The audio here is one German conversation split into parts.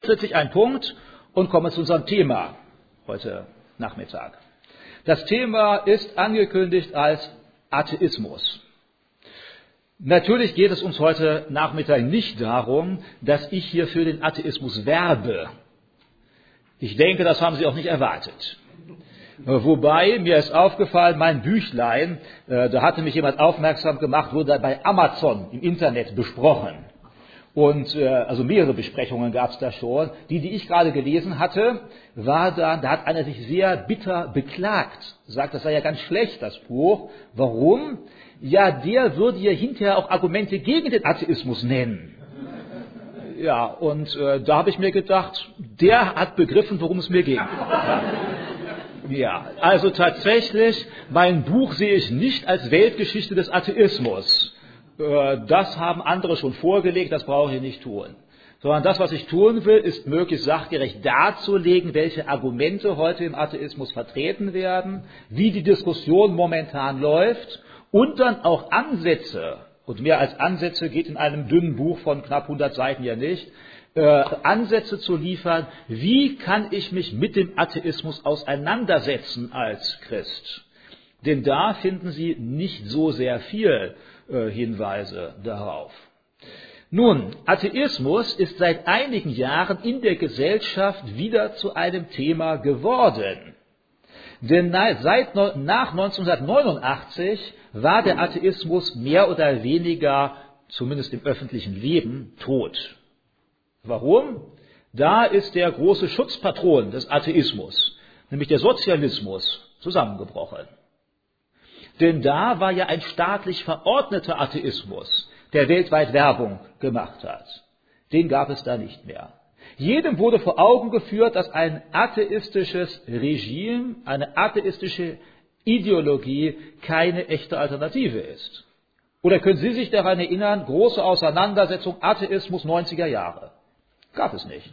setze ich einen Punkt und komme zu unserem Thema heute Nachmittag. Das Thema ist angekündigt als Atheismus. Natürlich geht es uns heute Nachmittag nicht darum, dass ich hier für den Atheismus werbe. Ich denke, das haben Sie auch nicht erwartet. Wobei, mir ist aufgefallen, mein Büchlein, da hatte mich jemand aufmerksam gemacht, wurde bei Amazon im Internet besprochen. Und also mehrere Besprechungen gab es da schon. Die ich gerade gelesen hatte, war da hat einer sich sehr bitter beklagt. Sagt, das sei ja ganz schlecht, das Buch. Warum? Ja, der würde ja hinterher auch Argumente gegen den Atheismus nennen. Ja, und da habe ich mir gedacht, der hat begriffen, worum es mir ging. Ja, also tatsächlich, mein Buch sehe ich nicht als Weltgeschichte des Atheismus. Das haben andere schon vorgelegt, das brauche ich nicht tun. Sondern das, was ich tun will, ist möglichst sachgerecht darzulegen, welche Argumente heute im Atheismus vertreten werden, wie die Diskussion momentan läuft und dann auch Ansätze, und mehr als Ansätze geht in einem dünnen Buch von knapp 100 Seiten ja nicht, Ansätze zu liefern, wie kann ich mich mit dem Atheismus auseinandersetzen als Christ. Denn da finden Sie nicht so sehr viel Hinweise darauf. Nun, Atheismus ist seit einigen Jahren in der Gesellschaft wieder zu einem Thema geworden. Denn nach 1989 war der Atheismus mehr oder weniger, zumindest im öffentlichen Leben, tot. Warum? Da ist der große Schutzpatron des Atheismus, nämlich der Sozialismus, zusammengebrochen. Denn da war ja ein staatlich verordneter Atheismus, der weltweit Werbung gemacht hat. Den gab es da nicht mehr. Jedem wurde vor Augen geführt, dass ein atheistisches Regime, eine atheistische Ideologie keine echte Alternative ist. Oder können Sie sich daran erinnern, große Auseinandersetzung Atheismus 90er Jahre? Gab es nicht.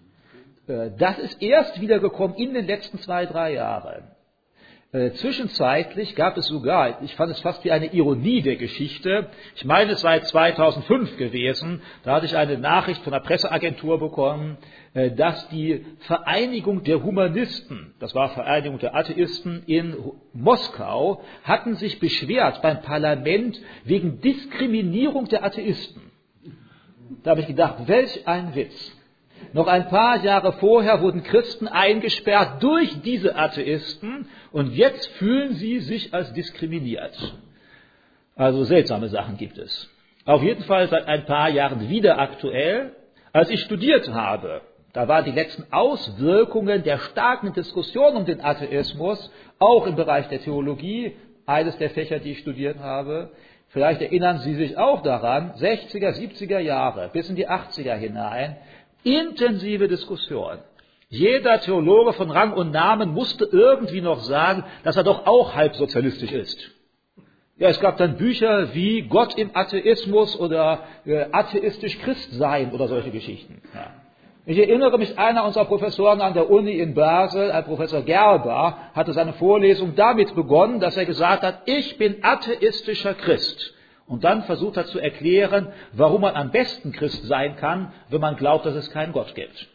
Das ist erst wiedergekommen in den letzten 2-3 Jahren. Zwischenzeitlich gab es sogar, ich fand es fast wie eine Ironie der Geschichte, ich meine es sei 2005 gewesen, da hatte ich eine Nachricht von der Presseagentur bekommen, dass die Vereinigung der Humanisten, das war Vereinigung der Atheisten in Moskau, hatten sich beschwert beim Parlament wegen Diskriminierung der Atheisten. Da habe ich gedacht, welch ein Witz. Noch ein paar Jahre vorher wurden Christen eingesperrt durch diese Atheisten und jetzt fühlen sie sich als diskriminiert. Also seltsame Sachen gibt es. Auf jeden Fall seit ein paar Jahren wieder aktuell. Als ich studiert habe, da waren die letzten Auswirkungen der starken Diskussion um den Atheismus, auch im Bereich der Theologie, eines der Fächer, die ich studiert habe. Vielleicht erinnern Sie sich auch daran, 60er, 70er Jahre bis in die 80er hinein, intensive Diskussion. Jeder Theologe von Rang und Namen musste irgendwie noch sagen, dass er doch auch halb sozialistisch ist. Ja, es gab dann Bücher wie Gott im Atheismus oder atheistisch Christ sein oder solche Geschichten. Ja. Ich erinnere mich, einer unserer Professoren an der Uni in Basel, ein Professor Gerber, hatte seine Vorlesung damit begonnen, dass er gesagt hat, ich bin atheistischer Christ. Und dann versucht er zu erklären, warum man am besten Christ sein kann, wenn man glaubt, dass es keinen Gott gibt.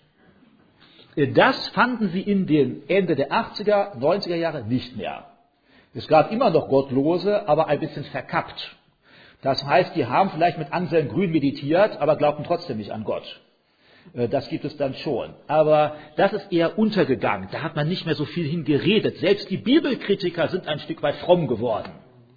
Das fanden sie in den Ende der 80er, 90er Jahre nicht mehr. Es gab immer noch Gottlose, aber ein bisschen verkappt. Das heißt, die haben vielleicht mit Anselm Grün meditiert, aber glaubten trotzdem nicht an Gott. Das gibt es dann schon. Aber das ist eher untergegangen. Da hat man nicht mehr so viel hingeredet. Selbst die Bibelkritiker sind ein Stück weit fromm geworden.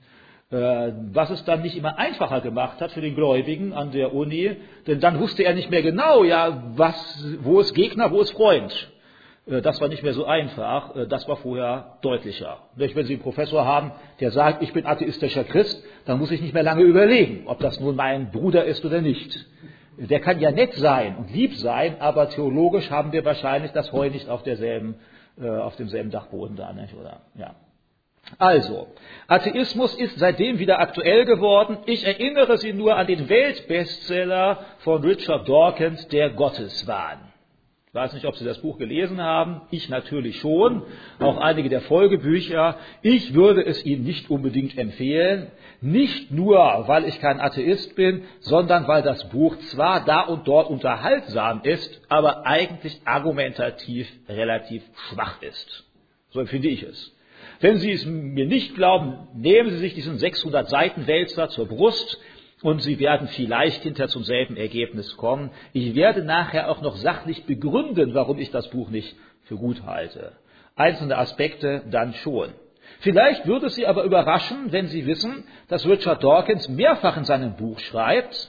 Was es dann nicht immer einfacher gemacht hat für den Gläubigen an der Uni, denn dann wusste er nicht mehr genau, ja, wo ist Gegner, wo ist Freund. Das war nicht mehr so einfach, das war vorher deutlicher. Wenn Sie einen Professor haben, der sagt, ich bin atheistischer Christ, dann muss ich nicht mehr lange überlegen, ob das nun mein Bruder ist oder nicht. Der kann ja nett sein und lieb sein, aber theologisch haben wir wahrscheinlich das Heu nicht auf demselben Dachboden da, nicht, oder? Ja. Also, Atheismus ist seitdem wieder aktuell geworden. Ich erinnere Sie nur an den Weltbestseller von Richard Dawkins, der Gotteswahn. Ich weiß nicht, ob Sie das Buch gelesen haben. Ich natürlich schon. Auch einige der Folgebücher. Ich würde es Ihnen nicht unbedingt empfehlen. Nicht nur, weil ich kein Atheist bin, sondern weil das Buch zwar da und dort unterhaltsam ist, aber eigentlich argumentativ relativ schwach ist. So empfinde ich es. Wenn Sie es mir nicht glauben, nehmen Sie sich diesen 600 Seiten Wälzer zur Brust und Sie werden vielleicht hinterher zum selben Ergebnis kommen. Ich werde nachher auch noch sachlich begründen, warum ich das Buch nicht für gut halte. Einzelne Aspekte dann schon. Vielleicht würde es Sie aber überraschen, wenn Sie wissen, dass Richard Dawkins mehrfach in seinem Buch schreibt,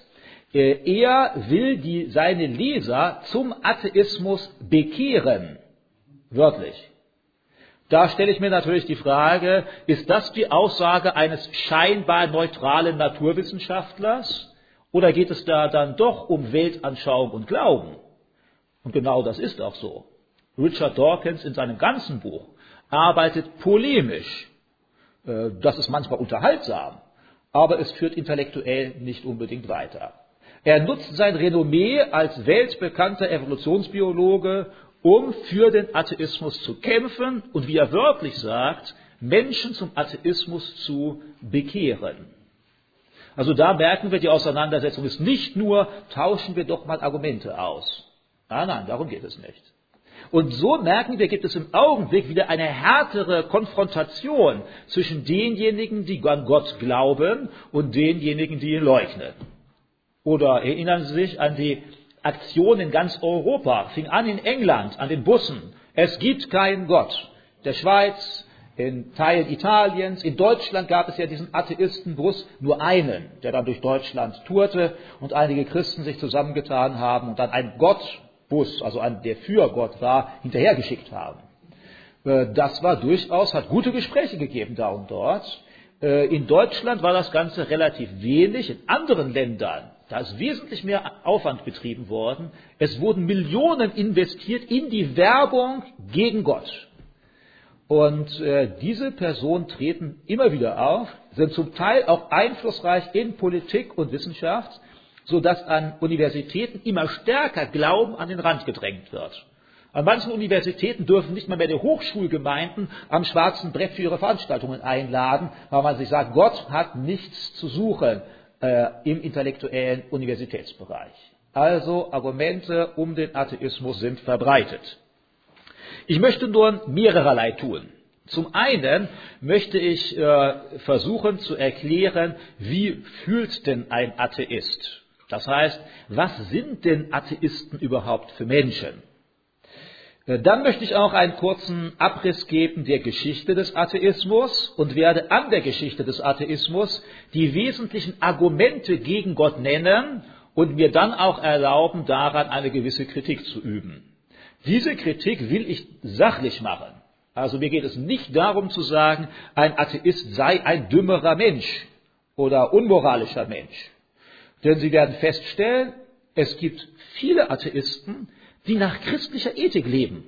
er will seine Leser zum Atheismus bekehren. Wörtlich. Da stelle ich mir natürlich die Frage, ist das die Aussage eines scheinbar neutralen Naturwissenschaftlers oder geht es da dann doch um Weltanschauung und Glauben? Und genau das ist auch so. Richard Dawkins in seinem ganzen Buch arbeitet polemisch. Das ist manchmal unterhaltsam, aber es führt intellektuell nicht unbedingt weiter. Er nutzt sein Renommee als weltbekannter Evolutionsbiologe, um für den Atheismus zu kämpfen und, wie er wörtlich sagt, Menschen zum Atheismus zu bekehren. Also da merken wir, die Auseinandersetzung ist nicht nur, tauschen wir doch mal Argumente aus. Nein, darum geht es nicht. Und so merken wir, gibt es im Augenblick wieder eine härtere Konfrontation zwischen denjenigen, die an Gott glauben, und denjenigen, die ihn leugnen. Oder erinnern Sie sich an die Aktion in ganz Europa, fing an in England, an den Bussen. Es gibt keinen Gott. Der Schweiz, in Teilen Italiens, in Deutschland gab es ja diesen Atheistenbus, nur einen, der dann durch Deutschland tourte und einige Christen sich zusammengetan haben und dann einen Gottbus, also einen, der für Gott war, hinterhergeschickt haben. Das war durchaus, hat gute Gespräche gegeben da und dort. In Deutschland war das Ganze relativ wenig, in anderen Ländern, da ist wesentlich mehr Aufwand betrieben worden. Es wurden Millionen investiert in die Werbung gegen Gott. Und diese Personen treten immer wieder auf, sind zum Teil auch einflussreich in Politik und Wissenschaft, sodass an Universitäten immer stärker Glauben an den Rand gedrängt wird. An manchen Universitäten dürfen nicht mal mehr die Hochschulgemeinden am schwarzen Brett für ihre Veranstaltungen einladen, weil man sich sagt, Gott hat nichts zu suchen im intellektuellen Universitätsbereich. Also Argumente um den Atheismus sind verbreitet. Ich möchte nun mehrerlei tun. Zum einen möchte ich versuchen zu erklären, wie fühlt denn ein Atheist? Das heißt, was sind denn Atheisten überhaupt für Menschen? Dann möchte ich auch einen kurzen Abriss geben der Geschichte des Atheismus und werde an der Geschichte des Atheismus die wesentlichen Argumente gegen Gott nennen und mir dann auch erlauben, daran eine gewisse Kritik zu üben. Diese Kritik will ich sachlich machen. Also mir geht es nicht darum zu sagen, ein Atheist sei ein dümmerer Mensch oder unmoralischer Mensch. Denn Sie werden feststellen, es gibt viele Atheisten, die nach christlicher Ethik leben,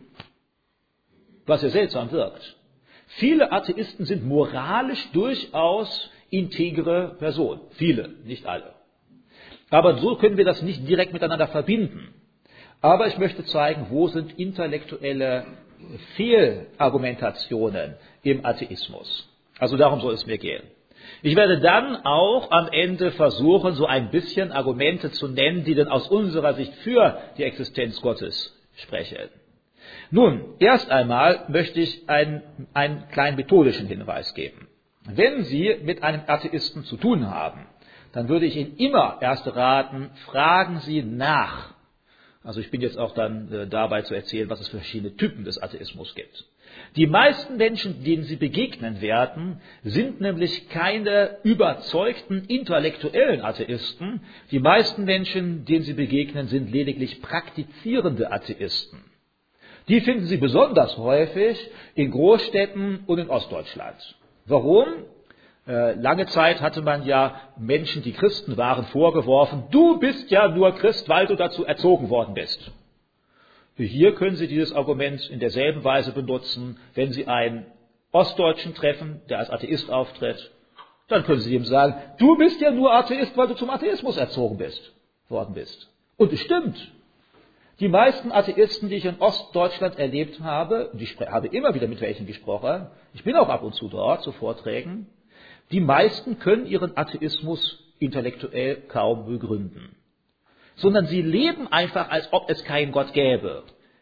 was ja seltsam wirkt. Viele Atheisten sind moralisch durchaus integre Personen. Viele, nicht alle. Aber so können wir das nicht direkt miteinander verbinden. Aber ich möchte zeigen, wo sind intellektuelle Fehlargumentationen im Atheismus. Also darum soll es mir gehen. Ich werde dann auch am Ende versuchen, so ein bisschen Argumente zu nennen, die denn aus unserer Sicht für die Existenz Gottes sprechen. Nun, erst einmal möchte ich einen kleinen methodischen Hinweis geben. Wenn Sie mit einem Atheisten zu tun haben, dann würde ich Ihnen immer erst raten, fragen Sie nach. Also ich bin jetzt auch dann dabei zu erzählen, was es für verschiedene Typen des Atheismus gibt. Die meisten Menschen, denen Sie begegnen werden, sind nämlich keine überzeugten intellektuellen Atheisten. Die meisten Menschen, denen Sie begegnen, sind lediglich praktizierende Atheisten. Die finden Sie besonders häufig in Großstädten und in Ostdeutschland. Warum? Lange Zeit hatte man ja Menschen, die Christen waren, vorgeworfen, du bist ja nur Christ, weil du dazu erzogen worden bist. Hier können Sie dieses Argument in derselben Weise benutzen, wenn Sie einen Ostdeutschen treffen, der als Atheist auftritt, dann können Sie ihm sagen, du bist ja nur Atheist, weil du zum Atheismus erzogen worden bist. Und es stimmt. Die meisten Atheisten, die ich in Ostdeutschland erlebt habe, und ich habe immer wieder mit welchen gesprochen, ich bin auch ab und zu dort zu Vorträgen, die meisten können ihren Atheismus intellektuell kaum begründen, sondern sie leben einfach, als ob es keinen Gott gäbe.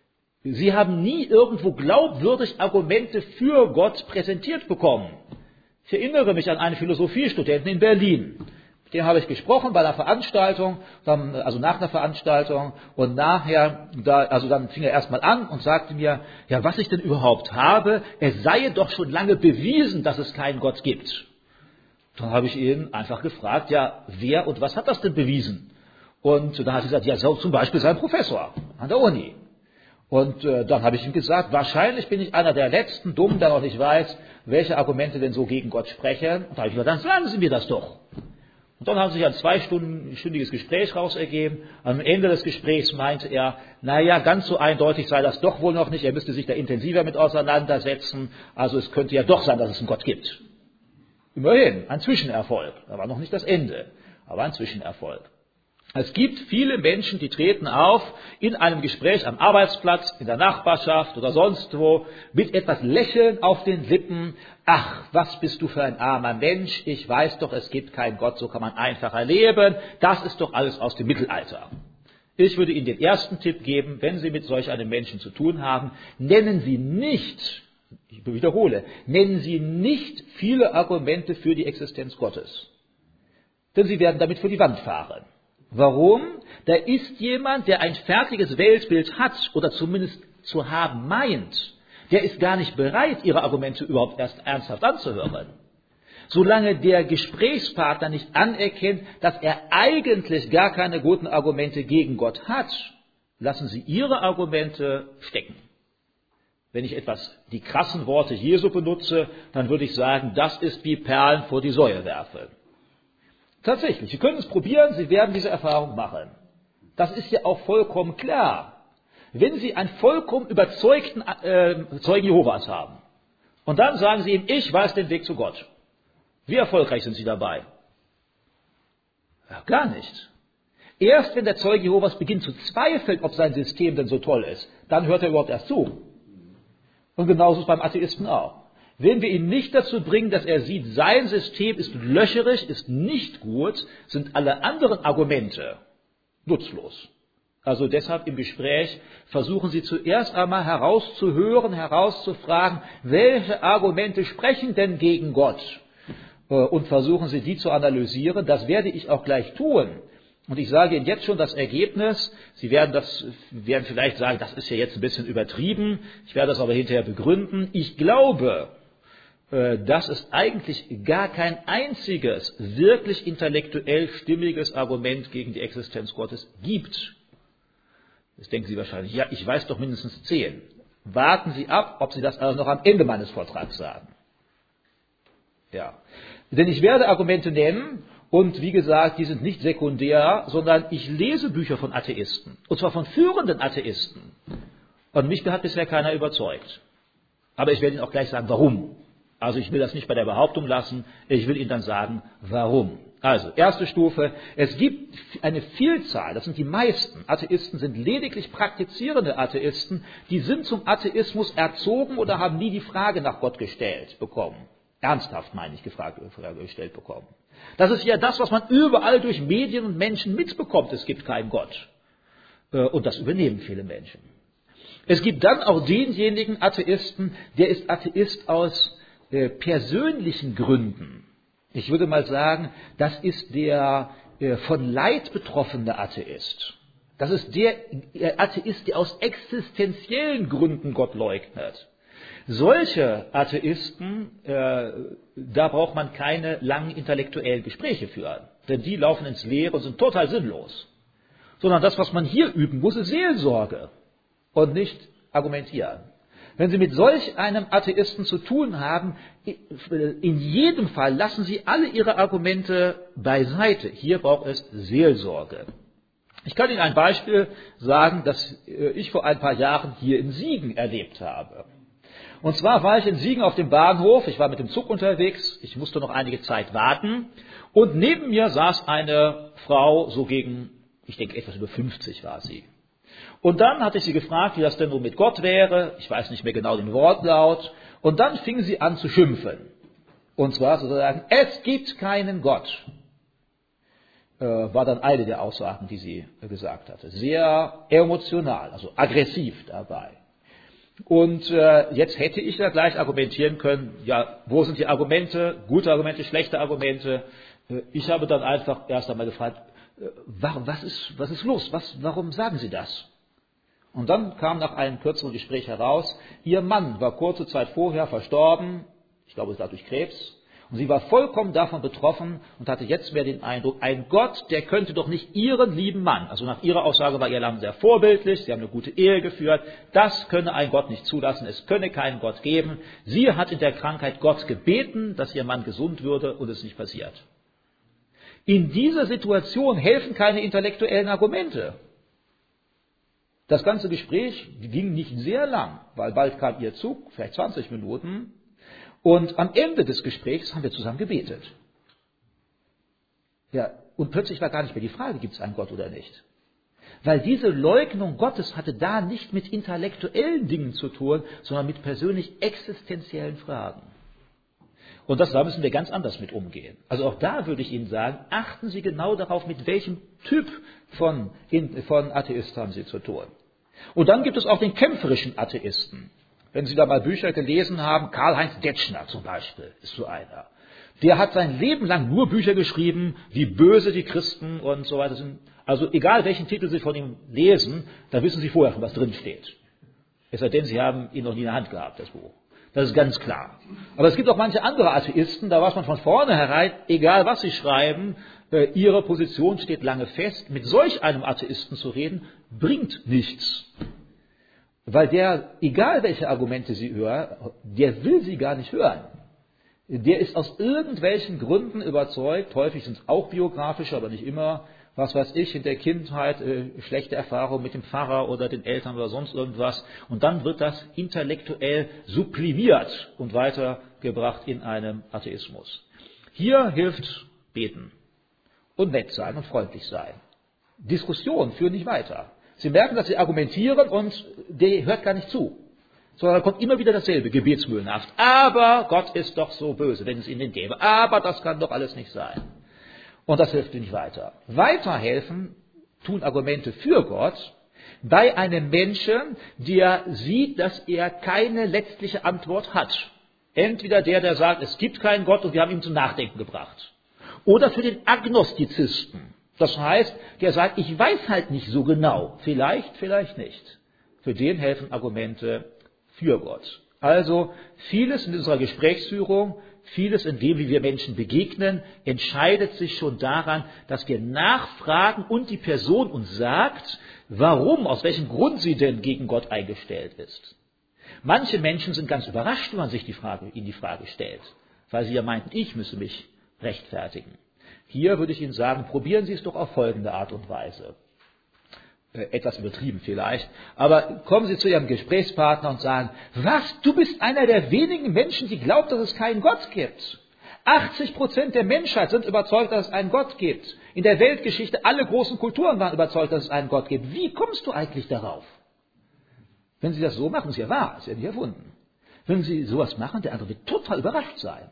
Sie haben nie irgendwo glaubwürdig Argumente für Gott präsentiert bekommen. Ich erinnere mich an einen Philosophiestudenten in Berlin. Mit dem habe ich gesprochen bei einer Veranstaltung, also nach einer Veranstaltung, und nachher, dann fing er erstmal an und sagte mir, ja, was ich denn überhaupt habe, es sei doch schon lange bewiesen, dass es keinen Gott gibt. Dann habe ich ihn einfach gefragt, ja, wer und was hat das denn bewiesen? Und dann hat er gesagt, ja, so zum Beispiel sein Professor an der Uni. Und dann habe ich ihm gesagt, wahrscheinlich bin ich einer der letzten Dummen, der noch nicht weiß, welche Argumente denn so gegen Gott sprechen. Und da habe ich gesagt, dann sagen Sie mir das doch. Und dann hat sich ein 2-stündiges Gespräch raus ergeben. Am Ende des Gesprächs meinte er, naja, ganz so eindeutig sei das doch wohl noch nicht. Er müsste sich da intensiver mit auseinandersetzen. Also es könnte ja doch sein, dass es einen Gott gibt. Immerhin, ein Zwischenerfolg. Da war noch nicht das Ende, aber ein Zwischenerfolg. Es gibt viele Menschen, die treten auf in einem Gespräch am Arbeitsplatz, in der Nachbarschaft oder sonst wo, mit etwas Lächeln auf den Lippen. Ach, was bist du für ein armer Mensch? Ich weiß doch, es gibt keinen Gott, so kann man einfacher leben. Das ist doch alles aus dem Mittelalter. Ich würde Ihnen den ersten Tipp geben, wenn Sie mit solch einem Menschen zu tun haben, nennen Sie nicht, ich wiederhole, nennen Sie nicht viele Argumente für die Existenz Gottes. Denn Sie werden damit vor die Wand fahren. Warum? Da ist jemand, der ein fertiges Weltbild hat oder zumindest zu haben meint, der ist gar nicht bereit, Ihre Argumente überhaupt erst ernsthaft anzuhören. Solange der Gesprächspartner nicht anerkennt, dass er eigentlich gar keine guten Argumente gegen Gott hat, lassen Sie Ihre Argumente stecken. Wenn ich die krassen Worte Jesu benutze, dann würde ich sagen, das ist wie Perlen vor die Säue werfen. Tatsächlich, Sie können es probieren, Sie werden diese Erfahrung machen. Das ist ja auch vollkommen klar. Wenn Sie einen vollkommen überzeugten Zeugen Jehovas haben und dann sagen Sie ihm, ich weiß den Weg zu Gott. Wie erfolgreich sind Sie dabei? Ja, gar nicht. Erst wenn der Zeuge Jehovas beginnt zu zweifeln, ob sein System denn so toll ist, dann hört er überhaupt erst zu. Und genauso ist es beim Atheisten auch. Wenn wir ihn nicht dazu bringen, dass er sieht, sein System ist löcherig, ist nicht gut, sind alle anderen Argumente nutzlos. Also deshalb im Gespräch versuchen Sie zuerst einmal herauszuhören, herauszufragen, welche Argumente sprechen denn gegen Gott? Und versuchen Sie, die zu analysieren. Das werde ich auch gleich tun. Und ich sage Ihnen jetzt schon das Ergebnis. Sie werden vielleicht sagen, das ist ja jetzt ein bisschen übertrieben. Ich werde das aber hinterher begründen. Ich glaube, dass es eigentlich gar kein einziges wirklich intellektuell stimmiges Argument gegen die Existenz Gottes gibt. Jetzt denken Sie wahrscheinlich, ja, ich weiß doch mindestens 10. Warten Sie ab, ob Sie das also noch am Ende meines Vortrags sagen. Ja, denn ich werde Argumente nennen und wie gesagt, die sind nicht sekundär, sondern ich lese Bücher von Atheisten und zwar von führenden Atheisten. Und mich hat bisher keiner überzeugt. Aber ich werde Ihnen auch gleich sagen, warum. Also ich will das nicht bei der Behauptung lassen, ich will Ihnen dann sagen, warum. Also, erste Stufe, es gibt eine Vielzahl, das sind die meisten, Atheisten sind lediglich praktizierende Atheisten, die sind zum Atheismus erzogen oder haben nie die Frage nach Gott gestellt bekommen. Ernsthaft meine ich, Frage gestellt bekommen. Das ist ja das, was man überall durch Medien und Menschen mitbekommt, es gibt keinen Gott. Und das übernehmen viele Menschen. Es gibt dann auch denjenigen Atheisten, der ist Atheist aus persönlichen Gründen. Ich würde mal sagen, das ist der von Leid betroffene Atheist. Das ist der Atheist, der aus existenziellen Gründen Gott leugnet. Solche Atheisten, da braucht man keine langen intellektuellen Gespräche führen, denn die laufen ins Leere und sind total sinnlos. Sondern das, was man hier üben muss, ist Seelsorge und nicht argumentieren. Wenn Sie mit solch einem Atheisten zu tun haben, in jedem Fall lassen Sie alle Ihre Argumente beiseite. Hier braucht es Seelsorge. Ich kann Ihnen ein Beispiel sagen, das ich vor ein paar Jahren hier in Siegen erlebt habe. Und zwar war ich in Siegen auf dem Bahnhof, ich war mit dem Zug unterwegs, ich musste noch einige Zeit warten und neben mir saß eine Frau, so gegen, ich denke etwas über 50 war sie. Und dann hatte ich sie gefragt, wie das denn nun mit Gott wäre. Ich weiß nicht mehr genau den Wortlaut. Und dann fing sie an zu schimpfen. Und zwar sozusagen, es gibt keinen Gott. War dann eine der Aussagen, die sie gesagt hatte. Sehr emotional, also aggressiv dabei. Und jetzt hätte ich da gleich argumentieren können, ja, wo sind die Argumente, gute Argumente, schlechte Argumente. Ich habe dann einfach erst einmal gefragt, was ist los, warum sagen Sie das? Und dann kam nach einem kürzeren Gespräch heraus, ihr Mann war kurze Zeit vorher verstorben, ich glaube es war durch Krebs, und sie war vollkommen davon betroffen und hatte jetzt mehr den Eindruck, ein Gott, der könnte doch nicht ihren lieben Mann, also nach ihrer Aussage war ihr Mann sehr vorbildlich, sie haben eine gute Ehe geführt, das könne ein Gott nicht zulassen, es könne keinen Gott geben. Sie hat in der Krankheit Gott gebeten, dass ihr Mann gesund würde und es ist nicht passiert. In dieser Situation helfen keine intellektuellen Argumente. Das ganze Gespräch ging nicht sehr lang, weil bald kam ihr Zug, vielleicht 20 Minuten. Und am Ende des Gesprächs haben wir zusammen gebetet. Ja, und plötzlich war gar nicht mehr die Frage, gibt es einen Gott oder nicht. Weil diese Leugnung Gottes hatte da nicht mit intellektuellen Dingen zu tun, sondern mit persönlich existenziellen Fragen. Und da müssen wir ganz anders mit umgehen. Also auch da würde ich Ihnen sagen, achten Sie genau darauf, mit welchem Typ von Atheist haben Sie zu tun. Und dann gibt es auch den kämpferischen Atheisten. Wenn Sie da mal Bücher gelesen haben, Karl-Heinz Detschner zum Beispiel ist so einer. Der hat sein Leben lang nur Bücher geschrieben, wie böse die Christen und so weiter sind. Also egal welchen Titel Sie von ihm lesen, da wissen Sie vorher schon, was drin steht. Es sei denn, Sie haben ihn noch nie in der Hand gehabt, das Buch. Das ist ganz klar. Aber es gibt auch manche andere Atheisten, da weiß man von vornherein, egal was sie schreiben, ihre Position steht lange fest. Mit solch einem Atheisten zu reden, bringt nichts. Weil der, egal welche Argumente Sie hören, der will sie gar nicht hören. Der ist aus irgendwelchen Gründen überzeugt, häufig sind es auch biografische, aber nicht immer, was weiß ich, in der Kindheit schlechte Erfahrungen mit dem Pfarrer oder den Eltern oder sonst irgendwas. Und dann wird das intellektuell sublimiert und weitergebracht in einem Atheismus. Hier hilft Beten und nett sein und freundlich sein. Diskussionen führen nicht weiter. Sie merken, dass Sie argumentieren und der hört gar nicht zu. Sondern da kommt immer wieder dasselbe, gebetsmühlenhaft. Aber Gott ist doch so böse, wenn es ihn denn gäbe. Aber das kann doch alles nicht sein. Und das hilft nicht weiter. Weiterhelfen tun Argumente für Gott bei einem Menschen, der sieht, dass er keine letztliche Antwort hat. Entweder der sagt, es gibt keinen Gott und wir haben ihn zum Nachdenken gebracht. Oder für den Agnostizisten. Das heißt, der sagt, ich weiß halt nicht so genau. Vielleicht, vielleicht nicht. Für den helfen Argumente für Gott. Also vieles in unserer Gesprächsführung, vieles in dem, wie wir Menschen begegnen, entscheidet sich schon daran, dass wir nachfragen und die Person uns sagt, warum, aus welchem Grund sie denn gegen Gott eingestellt ist. Manche Menschen sind ganz überrascht, wenn man sich ihnen die Frage stellt, weil sie ja meinten, ich müsse mich rechtfertigen. Hier würde ich Ihnen sagen, probieren Sie es doch auf folgende Art und Weise. Etwas übertrieben vielleicht, aber kommen Sie zu Ihrem Gesprächspartner und sagen, was, du bist einer der wenigen Menschen, die glaubt, dass es keinen Gott gibt. 80% der Menschheit sind überzeugt, dass es einen Gott gibt. In der Weltgeschichte, alle großen Kulturen waren überzeugt, dass es einen Gott gibt. Wie kommst du eigentlich darauf? Wenn Sie das so machen, ist ja wahr, ist ja nicht erfunden. Wenn Sie sowas machen, der andere wird total überrascht sein.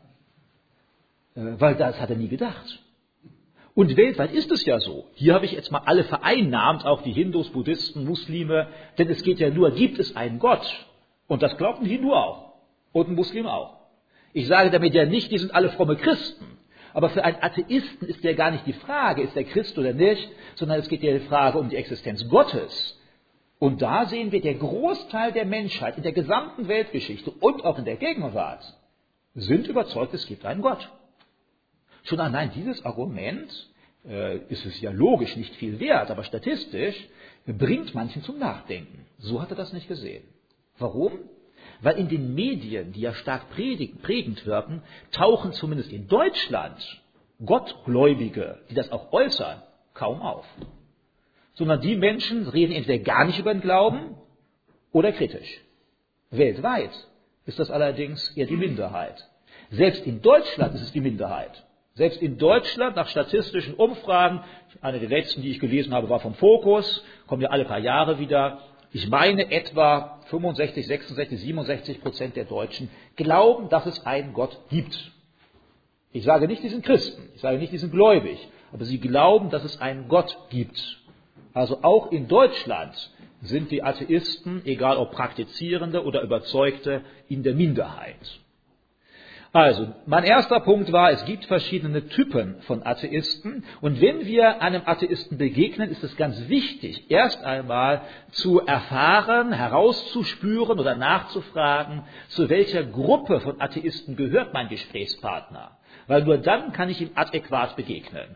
Weil das hat er nie gedacht. Und weltweit ist es ja so. Hier habe ich jetzt mal alle vereinnahmt, auch die Hindus, Buddhisten, Muslime, denn es geht ja nur, gibt es einen Gott? Und das glaubt ein Hindu auch und ein Muslim auch. Ich sage damit ja nicht, die sind alle fromme Christen. Aber für einen Atheisten ist ja gar nicht die Frage, ist er Christ oder nicht, sondern es geht ja die Frage um die Existenz Gottes. Und da sehen wir, der Großteil der Menschheit in der gesamten Weltgeschichte und auch in der Gegenwart sind überzeugt, es gibt einen Gott. Schon allein dieses Argument, ist es ja logisch nicht viel wert, aber statistisch bringt manchen zum Nachdenken. So hat er das nicht gesehen. Warum? Weil in den Medien, die ja stark prägend wirken, tauchen zumindest in Deutschland Gottgläubige, die das auch äußern, kaum auf. Sondern die Menschen reden entweder gar nicht über den Glauben oder kritisch. Weltweit ist das allerdings eher die Minderheit. Selbst in Deutschland ist es die Minderheit. Selbst in Deutschland, nach statistischen Umfragen, eine der letzten, die ich gelesen habe, war vom Focus, kommen ja alle paar Jahre wieder, Ich meine, etwa 65, 66, 67% der Deutschen glauben, dass es einen Gott gibt. Ich sage nicht, die sind Christen, ich sage nicht, die sind gläubig, aber sie glauben, dass es einen Gott gibt. Also auch in Deutschland sind die Atheisten, egal ob Praktizierende oder Überzeugte, in der Minderheit. Also, mein erster Punkt war, es gibt verschiedene Typen von Atheisten. Und wenn wir einem Atheisten begegnen, ist es ganz wichtig, erst einmal zu erfahren, herauszuspüren oder nachzufragen, zu welcher Gruppe von Atheisten gehört mein Gesprächspartner. Weil nur dann kann ich ihm adäquat begegnen.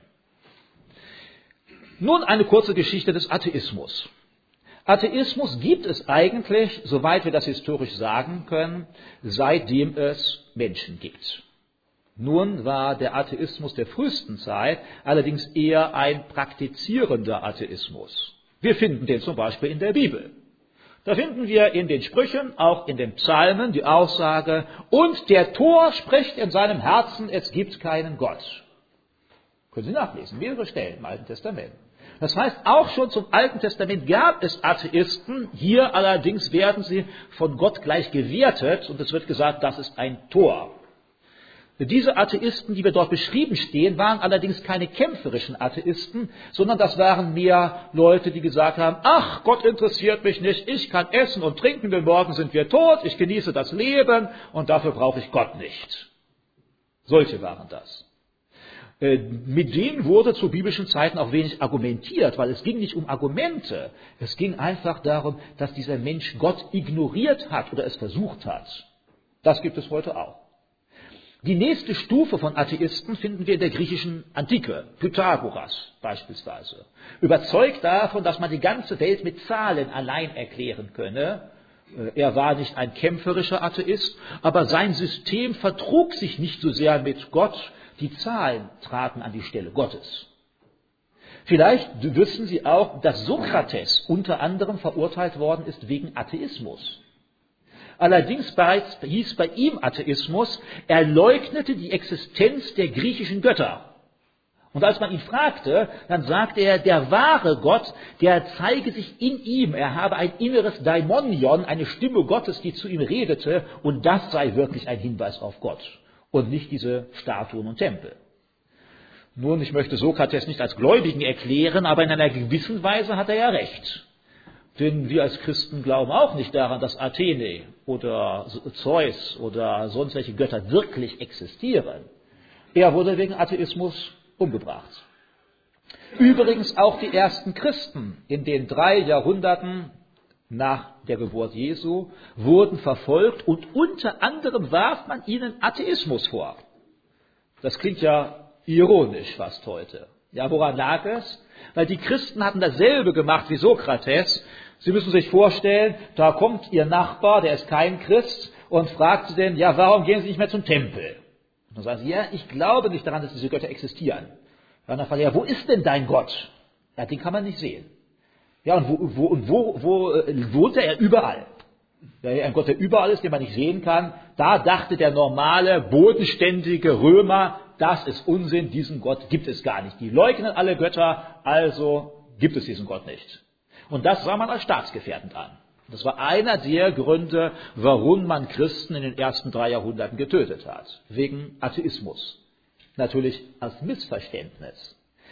Nun eine kurze Geschichte des Atheismus. Atheismus gibt es eigentlich, soweit wir das historisch sagen können, seitdem es Menschen gibt. Nun war der Atheismus der frühesten Zeit allerdings eher ein praktizierender Atheismus. Wir finden den zum Beispiel in der Bibel. Da finden wir in den Sprüchen, auch in den Psalmen, die Aussage, und der Tor spricht in seinem Herzen, es gibt keinen Gott. Können Sie nachlesen, mehrere Stellen im Alten Testament. Das heißt, auch schon zum Alten Testament gab es Atheisten, hier allerdings werden sie von Gott gleich gewertet und es wird gesagt, das ist ein Tor. Diese Atheisten, die wir dort beschrieben stehen, waren allerdings keine kämpferischen Atheisten, sondern das waren mehr Leute, die gesagt haben, ach, Gott interessiert mich nicht, ich kann essen und trinken, denn morgen sind wir tot, ich genieße das Leben und dafür brauche ich Gott nicht. Solche waren das. Mit denen wurde zu biblischen Zeiten auch wenig argumentiert, weil es ging nicht um Argumente. Es ging einfach darum, dass dieser Mensch Gott ignoriert hat oder es versucht hat. Das gibt es heute auch. Die nächste Stufe von Atheisten finden wir in der griechischen Antike, Pythagoras beispielsweise. Überzeugt davon, dass man die ganze Welt mit Zahlen allein erklären könne. Er war nicht ein kämpferischer Atheist, aber sein System vertrug sich nicht so sehr mit Gott. Die Zahlen traten an die Stelle Gottes. Vielleicht wissen Sie auch, dass Sokrates unter anderem verurteilt worden ist wegen Atheismus. Allerdings hieß bei ihm Atheismus, er leugnete die Existenz der griechischen Götter. Und als man ihn fragte, dann sagte er, der wahre Gott, der zeige sich in ihm. Er habe ein inneres Daimonion, eine Stimme Gottes, die zu ihm redete, und das sei wirklich ein Hinweis auf Gott. Und nicht diese Statuen und Tempel. Nun, ich möchte Sokrates nicht als Gläubigen erklären, aber in einer gewissen Weise hat er ja recht. Denn wir als Christen glauben auch nicht daran, dass Athene oder Zeus oder sonst welche Götter wirklich existieren. Er wurde wegen Atheismus umgebracht. Übrigens auch die ersten Christen in den 3 Jahrhunderten nach der Geburt Jesu wurden verfolgt und unter anderem warf man ihnen Atheismus vor. Das klingt ja ironisch fast heute. Ja, woran lag es? Weil die Christen hatten dasselbe gemacht wie Sokrates. Sie müssen sich vorstellen, da kommt ihr Nachbar, der ist kein Christ, und fragt sie denn, ja, warum gehen Sie nicht mehr zum Tempel? Und dann sagen sie, ja, ich glaube nicht daran, dass diese Götter existieren. Und dann fragt er, ja, wo ist denn dein Gott? Ja, den kann man nicht sehen. Ja, und wo wohnt er? Überall. Ja, ein Gott, der überall ist, den man nicht sehen kann. Da dachte der normale, bodenständige Römer, das ist Unsinn, diesen Gott gibt es gar nicht. Die leugnen alle Götter, also gibt es diesen Gott nicht. Und das sah man als staatsgefährdend an. Das war einer der Gründe, warum man Christen in den ersten 3 Jahrhunderten getötet hat. Wegen Atheismus. Natürlich als Missverständnis.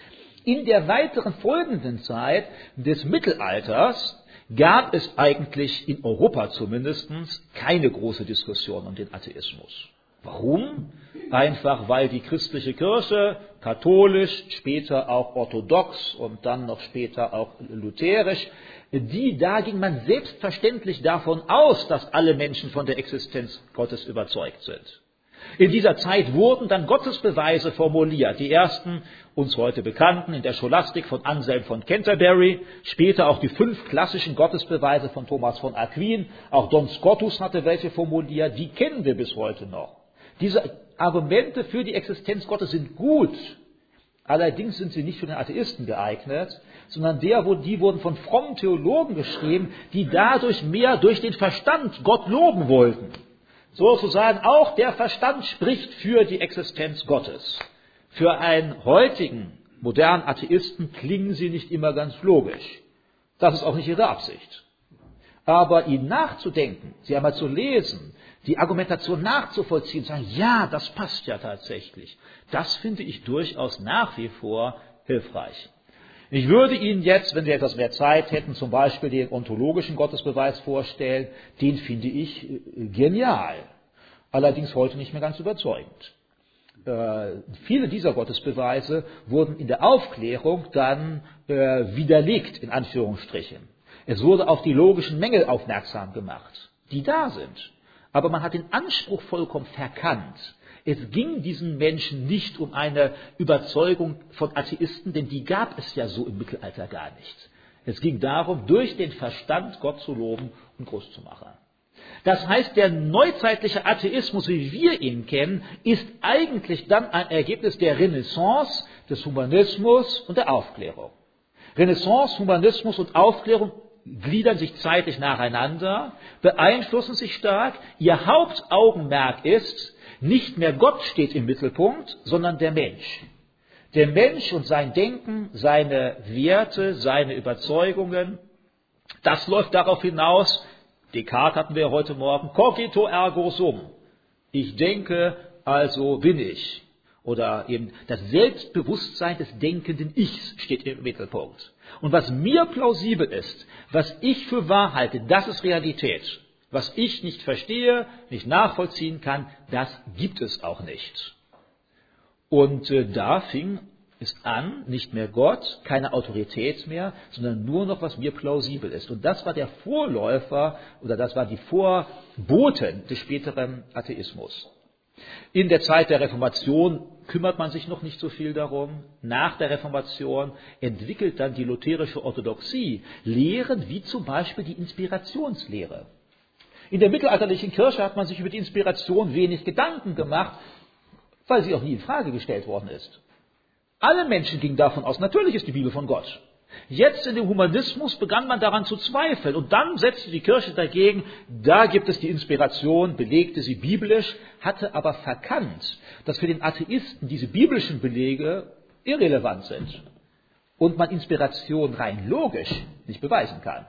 In der weiteren folgenden Zeit des Mittelalters gab es eigentlich in Europa zumindest keine große Diskussion um den Atheismus. Warum? Einfach weil die christliche Kirche, katholisch, später auch orthodox und dann noch später auch lutherisch, da ging man selbstverständlich davon aus, dass alle Menschen von der Existenz Gottes überzeugt sind. In dieser Zeit wurden dann Gottesbeweise formuliert. Die ersten, uns heute bekannten, in der Scholastik von Anselm von Canterbury, später auch die 5 klassischen Gottesbeweise von Thomas von Aquin, auch Duns Scotus hatte welche formuliert, die kennen wir bis heute noch. Diese Argumente für die Existenz Gottes sind gut, allerdings sind sie nicht für den Atheisten geeignet, sondern die wurden von frommen Theologen geschrieben, die dadurch mehr durch den Verstand Gott loben wollten. Sozusagen auch der Verstand spricht für die Existenz Gottes. Für einen heutigen, modernen Atheisten klingen sie nicht immer ganz logisch. Das ist auch nicht ihre Absicht. Aber ihn nachzudenken, sie einmal zu lesen, die Argumentation nachzuvollziehen, zu sagen, ja, das passt ja tatsächlich, das finde ich durchaus nach wie vor hilfreich. Ich würde Ihnen jetzt, wenn wir etwas mehr Zeit hätten, zum Beispiel den ontologischen Gottesbeweis vorstellen. Den finde ich genial, allerdings heute nicht mehr ganz überzeugend. Viele dieser Gottesbeweise wurden in der Aufklärung dann widerlegt, in Anführungsstrichen. Es wurde auf die logischen Mängel aufmerksam gemacht, die da sind. Aber man hat den Anspruch vollkommen verkannt. Es ging diesen Menschen nicht um eine Überzeugung von Atheisten, denn die gab es ja so im Mittelalter gar nicht. Es ging darum, durch den Verstand Gott zu loben und groß zu machen. Das heißt, der neuzeitliche Atheismus, wie wir ihn kennen, ist eigentlich dann ein Ergebnis der Renaissance, des Humanismus und der Aufklärung. Renaissance, Humanismus und Aufklärung gliedern sich zeitlich nacheinander, beeinflussen sich stark. Ihr Hauptaugenmerk ist, nicht mehr Gott steht im Mittelpunkt, sondern der Mensch. Der Mensch und sein Denken, seine Werte, seine Überzeugungen, das läuft darauf hinaus, Descartes hatten wir heute Morgen, cogito ergo sum. Ich denke, also bin ich. Oder eben das Selbstbewusstsein des denkenden Ichs steht im Mittelpunkt. Und was mir plausibel ist, was ich für wahr halte, das ist Realität. Was ich nicht verstehe, nicht nachvollziehen kann, das gibt es auch nicht. Und da fing es an, nicht mehr Gott, keine Autorität mehr, sondern nur noch, was mir plausibel ist. Und das war der Vorläufer oder das war die Vorboten des späteren Atheismus. In der Zeit der Reformation kümmert man sich noch nicht so viel darum. Nach der Reformation entwickelt dann die lutherische Orthodoxie Lehren wie zum Beispiel die Inspirationslehre. In der mittelalterlichen Kirche hat man sich über die Inspiration wenig Gedanken gemacht, weil sie auch nie in Frage gestellt worden ist. Alle Menschen gingen davon aus, natürlich ist die Bibel von Gott. Jetzt in dem Humanismus begann man daran zu zweifeln und dann setzte die Kirche dagegen, da gibt es die Inspiration, belegte sie biblisch, hatte aber verkannt, dass für den Atheisten diese biblischen Belege irrelevant sind und man Inspiration rein logisch nicht beweisen kann.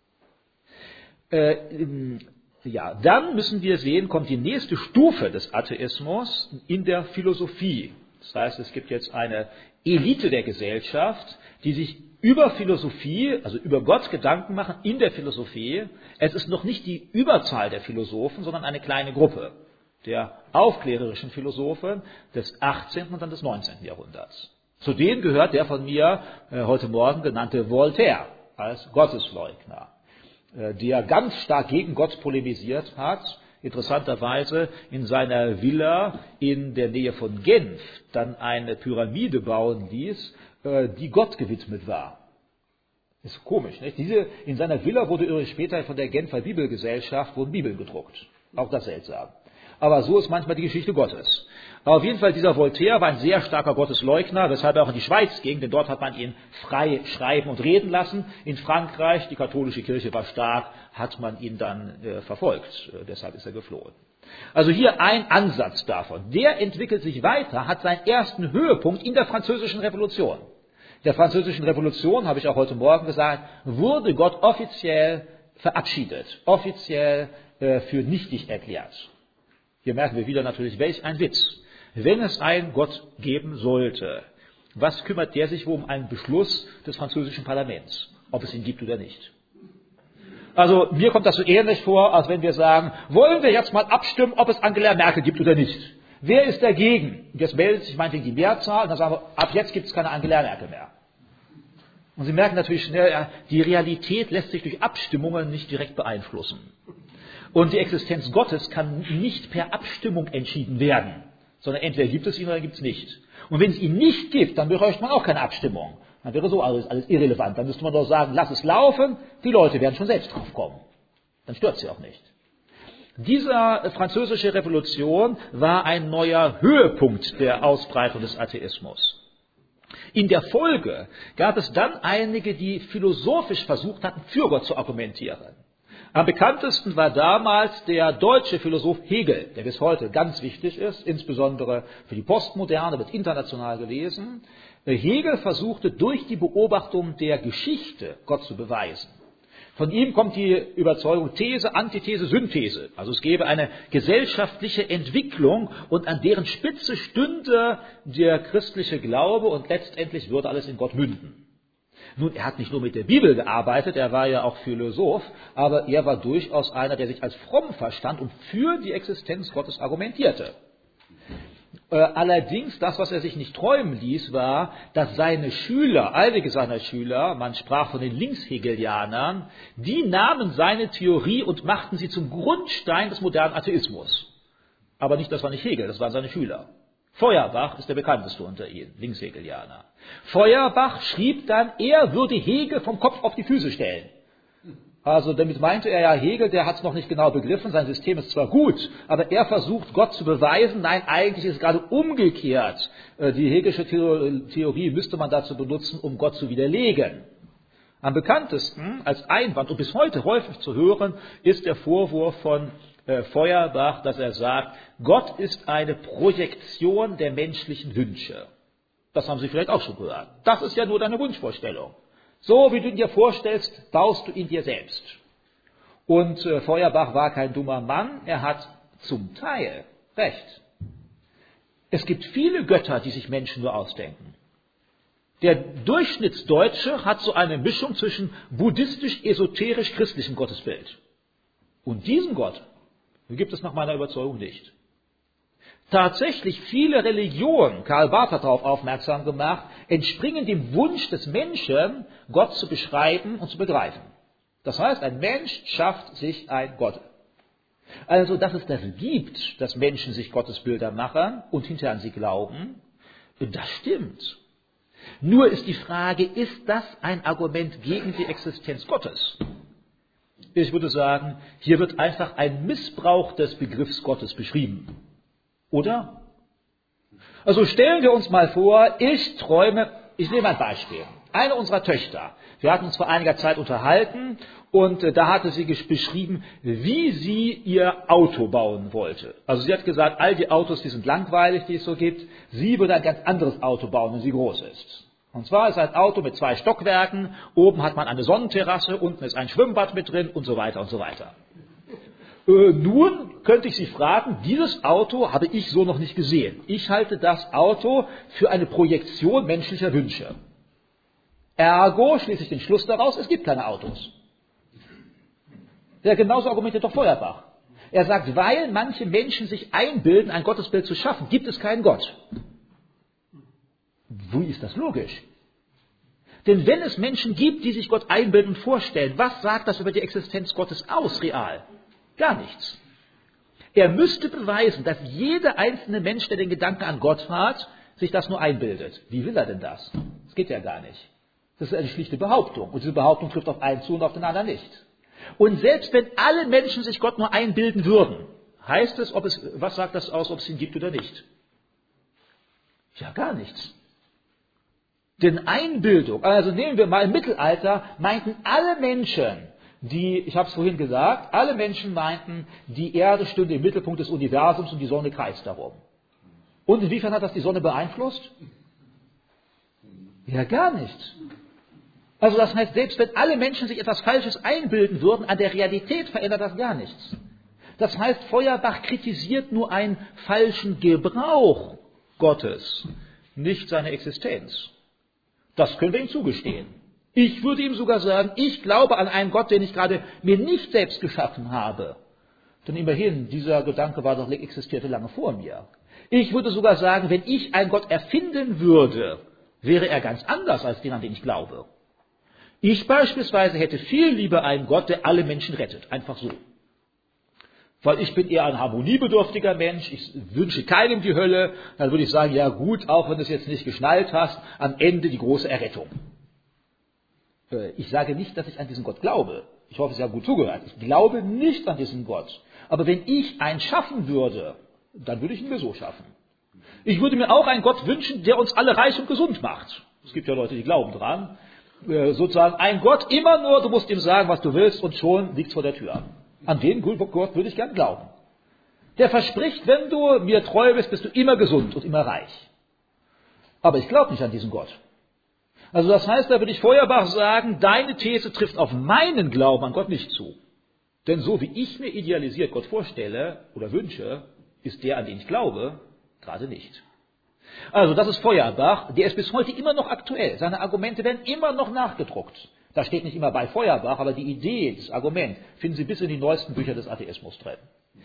Dann müssen wir sehen, kommt die nächste Stufe des Atheismus in der Philosophie. Das heißt, es gibt jetzt eine Elite der Gesellschaft, die sich über Philosophie, also über Gott Gedanken machen in der Philosophie. Es ist noch nicht die Überzahl der Philosophen, sondern eine kleine Gruppe der aufklärerischen Philosophen des 18. und dann des 19. Jahrhunderts. Zu denen gehört der von mir heute Morgen genannte Voltaire als Gottesleugner, der ganz stark gegen Gott polemisiert hat, interessanterweise in seiner Villa in der Nähe von Genf dann eine Pyramide bauen ließ, die Gott gewidmet war. Ist komisch, nicht? In seiner Villa wurde übrigens später von der Genfer Bibelgesellschaft wurden Bibeln gedruckt. Auch das seltsam. Aber so ist manchmal die Geschichte Gottes. Aber auf jeden Fall, dieser Voltaire war ein sehr starker Gottesleugner, weshalb er auch in die Schweiz ging, denn dort hat man ihn frei schreiben und reden lassen. In Frankreich, die katholische Kirche war stark, hat man ihn dann verfolgt. Deshalb ist er geflohen. Also hier ein Ansatz davon. Der entwickelt sich weiter, hat seinen ersten Höhepunkt in der Französischen Revolution. In der Französischen Revolution, habe ich auch heute Morgen gesagt, wurde Gott offiziell verabschiedet, offiziell für nichtig erklärt. Hier merken wir wieder natürlich, welch ein Witz. Wenn es einen Gott geben sollte, was kümmert der sich wohl um einen Beschluss des französischen Parlaments, ob es ihn gibt oder nicht? Also mir kommt das so ähnlich vor, als wenn wir sagen, wollen wir jetzt mal abstimmen, ob es Angela Merkel gibt oder nicht. Wer ist dagegen? Und jetzt meldet sich meinetwegen die Mehrzahl und dann sagen wir, ab jetzt gibt es keine Angela Merkel mehr. Und Sie merken natürlich schnell, die Realität lässt sich durch Abstimmungen nicht direkt beeinflussen. Und die Existenz Gottes kann nicht per Abstimmung entschieden werden, sondern entweder gibt es ihn oder gibt es nicht. Und wenn es ihn nicht gibt, dann bräuchte man auch keine Abstimmung. Dann wäre so alles irrelevant. Dann müsste man doch sagen, lass es laufen, die Leute werden schon selbst drauf kommen. Dann stört sie auch nicht. Diese französische Revolution war ein neuer Höhepunkt der Ausbreitung des Atheismus. In der Folge gab es dann einige, die philosophisch versucht hatten, für Gott zu argumentieren. Am bekanntesten war damals der deutsche Philosoph Hegel, der bis heute ganz wichtig ist, insbesondere für die Postmoderne, wird international gelesen. Hegel versuchte durch die Beobachtung der Geschichte Gott zu beweisen. Von ihm kommt die Überzeugung These, Antithese, Synthese. Also es gäbe eine gesellschaftliche Entwicklung und an deren Spitze stünde der christliche Glaube und letztendlich würde alles in Gott münden. Nun, er hat nicht nur mit der Bibel gearbeitet, er war ja auch Philosoph, aber er war durchaus einer, der sich als fromm verstand und für die Existenz Gottes argumentierte. Allerdings, das, was er sich nicht träumen ließ, war, dass seine Schüler, einige seiner Schüler, man sprach von den Linkshegelianern, die nahmen seine Theorie und machten sie zum Grundstein des modernen Atheismus. Aber das war nicht Hegel, das waren seine Schüler. Feuerbach ist der bekannteste unter ihnen, Linkshegelianer. Feuerbach schrieb dann, er würde Hegel vom Kopf auf die Füße stellen. Also damit meinte er ja, Hegel, der hat es noch nicht genau begriffen, sein System ist zwar gut, aber er versucht Gott zu beweisen, nein, eigentlich ist es gerade umgekehrt. Die hegelische Theorie müsste man dazu benutzen, um Gott zu widerlegen. Am bekanntesten als Einwand und bis heute häufig zu hören, ist der Vorwurf von Feuerbach, dass er sagt, Gott ist eine Projektion der menschlichen Wünsche. Das haben Sie vielleicht auch schon gehört. Das ist ja nur deine Wunschvorstellung. So wie du ihn dir vorstellst, baust du ihn dir selbst. Und Feuerbach war kein dummer Mann, er hat zum Teil recht. Es gibt viele Götter, die sich Menschen nur ausdenken. Der Durchschnittsdeutsche hat so eine Mischung zwischen buddhistisch-esoterisch-christlichem Gottesbild. Und diesen Gott gibt es nach meiner Überzeugung nicht. Tatsächlich viele Religionen, Karl Barth hat darauf aufmerksam gemacht, entspringen dem Wunsch des Menschen, Gott zu beschreiben und zu begreifen. Das heißt, ein Mensch schafft sich ein Gott. Also, dass es das gibt, dass Menschen sich Gottesbilder machen und hinterher an sie glauben, das stimmt. Nur ist die Frage, ist das ein Argument gegen die Existenz Gottes? Ich würde sagen, hier wird einfach ein Missbrauch des Begriffs Gottes beschrieben. Oder? Also stellen wir uns mal vor, ich träume, ich nehme ein Beispiel. Eine unserer Töchter, wir hatten uns vor einiger Zeit unterhalten und da hatte sie beschrieben, wie sie ihr Auto bauen wollte. Also sie hat gesagt, all die Autos, die sind langweilig, die es so gibt. Sie würde ein ganz anderes Auto bauen, wenn sie groß ist. Und zwar ist ein Auto mit 2 Stockwerken, oben hat man eine Sonnenterrasse, unten ist ein Schwimmbad mit drin und so weiter und so weiter. Nun könnte ich Sie fragen, dieses Auto habe ich so noch nicht gesehen. Ich halte das Auto für eine Projektion menschlicher Wünsche. Ergo schließe ich den Schluss daraus, es gibt keine Autos. Ja, genauso argumentiert doch Feuerbach. Er sagt, weil manche Menschen sich einbilden, ein Gottesbild zu schaffen, gibt es keinen Gott. Wie ist das logisch? Denn wenn es Menschen gibt, die sich Gott einbilden und vorstellen, was sagt das über die Existenz Gottes aus, real? Gar nichts. Er müsste beweisen, dass jeder einzelne Mensch, der den Gedanken an Gott hat, sich das nur einbildet. Wie will er denn das? Das geht ja gar nicht. Das ist eine schlichte Behauptung. Und diese Behauptung trifft auf einen zu und auf den anderen nicht. Und selbst wenn alle Menschen sich Gott nur einbilden würden, heißt es, was sagt das aus, ob es ihn gibt oder nicht? Ja, gar nichts. Denn Einbildung, also nehmen wir mal im Mittelalter, meinten alle Menschen, ich habe es vorhin gesagt, alle Menschen meinten, die Erde stünde im Mittelpunkt des Universums und die Sonne kreist darum. Und inwiefern hat das die Sonne beeinflusst? Ja, gar nicht. Also das heißt, selbst wenn alle Menschen sich etwas Falsches einbilden würden, an der Realität verändert das gar nichts. Das heißt, Feuerbach kritisiert nur einen falschen Gebrauch Gottes, nicht seine Existenz. Das können wir ihm zugestehen. Ich würde ihm sogar sagen, ich glaube an einen Gott, den ich gerade mir nicht selbst geschaffen habe. Denn immerhin, dieser Gedanke existierte lange vor mir. Ich würde sogar sagen, wenn ich einen Gott erfinden würde, wäre er ganz anders als den, an den ich glaube. Ich beispielsweise hätte viel lieber einen Gott, der alle Menschen rettet. Einfach so. Weil ich bin eher ein harmoniebedürftiger Mensch, ich wünsche keinem die Hölle, dann würde ich sagen, ja gut, auch wenn du es jetzt nicht geschnallt hast, am Ende die große Errettung. Ich sage nicht, dass ich an diesen Gott glaube. Ich hoffe, Sie haben gut zugehört. Ich glaube nicht an diesen Gott. Aber wenn ich einen schaffen würde, dann würde ich ihn mir so schaffen. Ich würde mir auch einen Gott wünschen, der uns alle reich und gesund macht. Es gibt ja Leute, die glauben dran. Sozusagen ein Gott, immer nur, du musst ihm sagen, was du willst und schon liegt's vor der Tür. An den Gott würde ich gern glauben. Der verspricht, wenn du mir treu bist, bist du immer gesund und immer reich. Aber ich glaube nicht an diesen Gott. Also das heißt, da würde ich Feuerbach sagen, deine These trifft auf meinen Glauben an Gott nicht zu. Denn so wie ich mir idealisiert Gott vorstelle oder wünsche, ist der, an den ich glaube, gerade nicht. Also das ist Feuerbach, der ist bis heute immer noch aktuell. Seine Argumente werden immer noch nachgedruckt. Da steht nicht immer bei Feuerbach, aber die Idee, das Argument, finden Sie bis in die neuesten Bücher des Atheismus drin.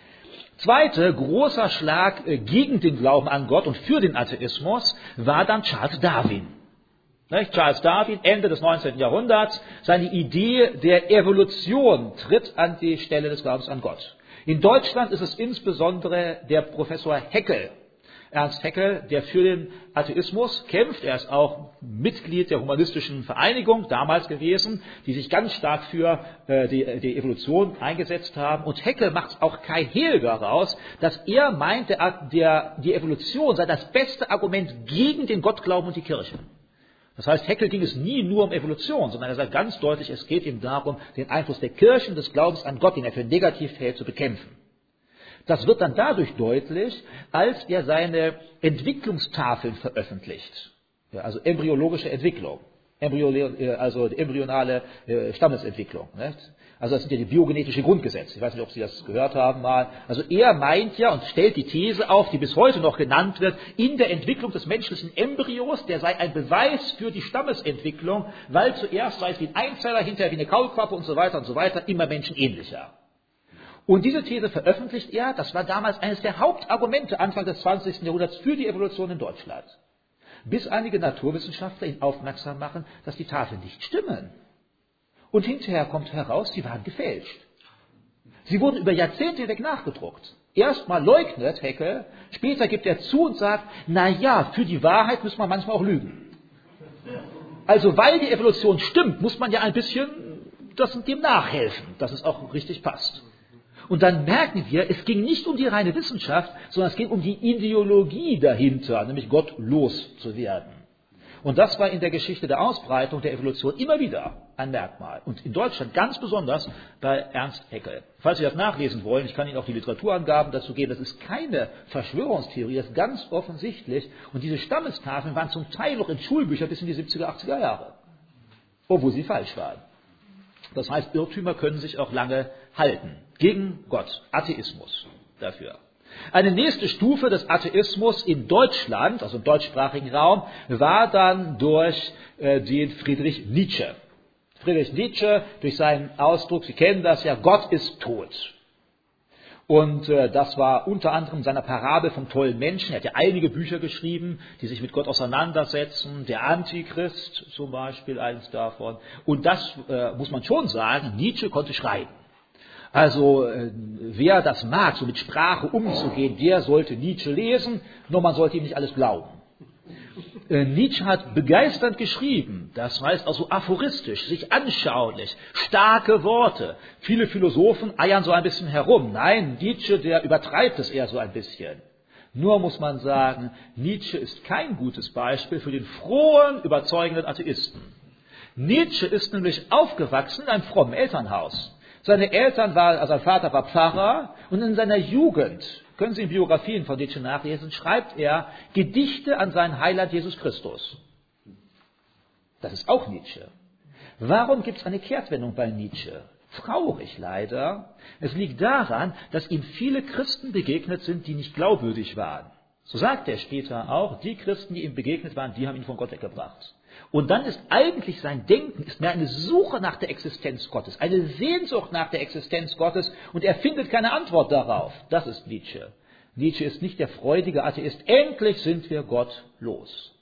Zweiter großer Schlag gegen den Glauben an Gott und für den Atheismus war dann Charles Darwin. Charles Darwin, Ende des 19. Jahrhunderts, seine Idee der Evolution tritt an die Stelle des Glaubens an Gott. In Deutschland ist es insbesondere der Professor Haeckel, Ernst Haeckel, der für den Atheismus kämpft. Er ist auch Mitglied der Humanistischen Vereinigung damals gewesen, die sich ganz stark für die Evolution eingesetzt haben. Und Haeckel macht auch kein Hehl daraus, dass er meint, die Evolution sei das beste Argument gegen den Gottglauben und die Kirche. Das heißt, Haeckel ging es nie nur um Evolution, sondern er sagt ganz deutlich, es geht ihm darum, den Einfluss der Kirchen, des Glaubens an Gott, den er für negativ hält, zu bekämpfen. Das wird dann dadurch deutlich, als er seine Entwicklungstafeln veröffentlicht, ja, also embryologische Entwicklung, also die embryonale Stammesentwicklung. Nicht? Also das sind ja die biogenetischen Grundgesetze. Ich weiß nicht, ob Sie das gehört haben mal. Also er meint ja und stellt die These auf, die bis heute noch genannt wird, in der Entwicklung des menschlichen Embryos, der sei ein Beweis für die Stammesentwicklung, weil zuerst sei es wie ein Einzeller, hinterher wie eine Kaulquappe und so weiter, immer menschenähnlicher. Und diese These veröffentlicht er, das war damals eines der Hauptargumente Anfang des 20. Jahrhunderts für die Evolution in Deutschland. Bis einige Naturwissenschaftler ihn aufmerksam machen, dass die Tafeln nicht stimmen. Und hinterher kommt heraus, sie waren gefälscht. Sie wurden über Jahrzehnte hinweg nachgedruckt. Erstmal leugnet Haeckel, später gibt er zu und sagt, na ja, für die Wahrheit muss man manchmal auch lügen. Also weil die Evolution stimmt, muss man ja ein bisschen dem nachhelfen, dass es auch richtig passt. Und dann merken wir, es ging nicht um die reine Wissenschaft, sondern es ging um die Ideologie dahinter, nämlich Gott loszuwerden. Und das war in der Geschichte der Ausbreitung der Evolution immer wieder ein Merkmal. Und in Deutschland ganz besonders bei Ernst Haeckel. Falls Sie das nachlesen wollen, ich kann Ihnen auch die Literaturangaben dazu geben, das ist keine Verschwörungstheorie, das ist ganz offensichtlich. Und diese Stammestafeln waren zum Teil noch in Schulbüchern bis in die 70er, 80er Jahre. Obwohl sie falsch waren. Das heißt, Irrtümer können sich auch lange halten. Gegen Gott. Atheismus dafür. Eine nächste Stufe des Atheismus in Deutschland, also im deutschsprachigen Raum, war dann durch den Friedrich Nietzsche. Friedrich Nietzsche durch seinen Ausdruck, Sie kennen das ja, Gott ist tot. Und das war unter anderem in seiner Parabel vom tollen Menschen. Er hat ja einige Bücher geschrieben, die sich mit Gott auseinandersetzen. Der Antichrist zum Beispiel, eines davon. Und das muss man schon sagen, Nietzsche konnte schreiben. Also wer das mag, so mit Sprache umzugehen, der sollte Nietzsche lesen, nur man sollte ihm nicht alles glauben. Nietzsche hat begeisternd geschrieben, das heißt auch so aphoristisch, sich anschaulich, starke Worte. Viele Philosophen eiern so ein bisschen herum. Nein, Nietzsche, der übertreibt es eher so ein bisschen. Nur muss man sagen, Nietzsche ist kein gutes Beispiel für den frohen, überzeugenden Atheisten. Nietzsche ist nämlich aufgewachsen in einem frommen Elternhaus. Sein Vater war Pfarrer und in seiner Jugend, können Sie in Biografien von Nietzsche nachlesen, schreibt er Gedichte an seinen Heiland Jesus Christus. Das ist auch Nietzsche. Warum gibt es eine Kehrtwendung bei Nietzsche? Traurig leider. Es liegt daran, dass ihm viele Christen begegnet sind, die nicht glaubwürdig waren. So sagt er später auch, die Christen, die ihm begegnet waren, die haben ihn von Gott weggebracht. Und dann ist eigentlich sein Denken ist mehr eine Suche nach der Existenz Gottes, eine Sehnsucht nach der Existenz Gottes und er findet keine Antwort darauf. Das ist Nietzsche. Nietzsche ist nicht der freudige Atheist. Endlich sind wir Gott los.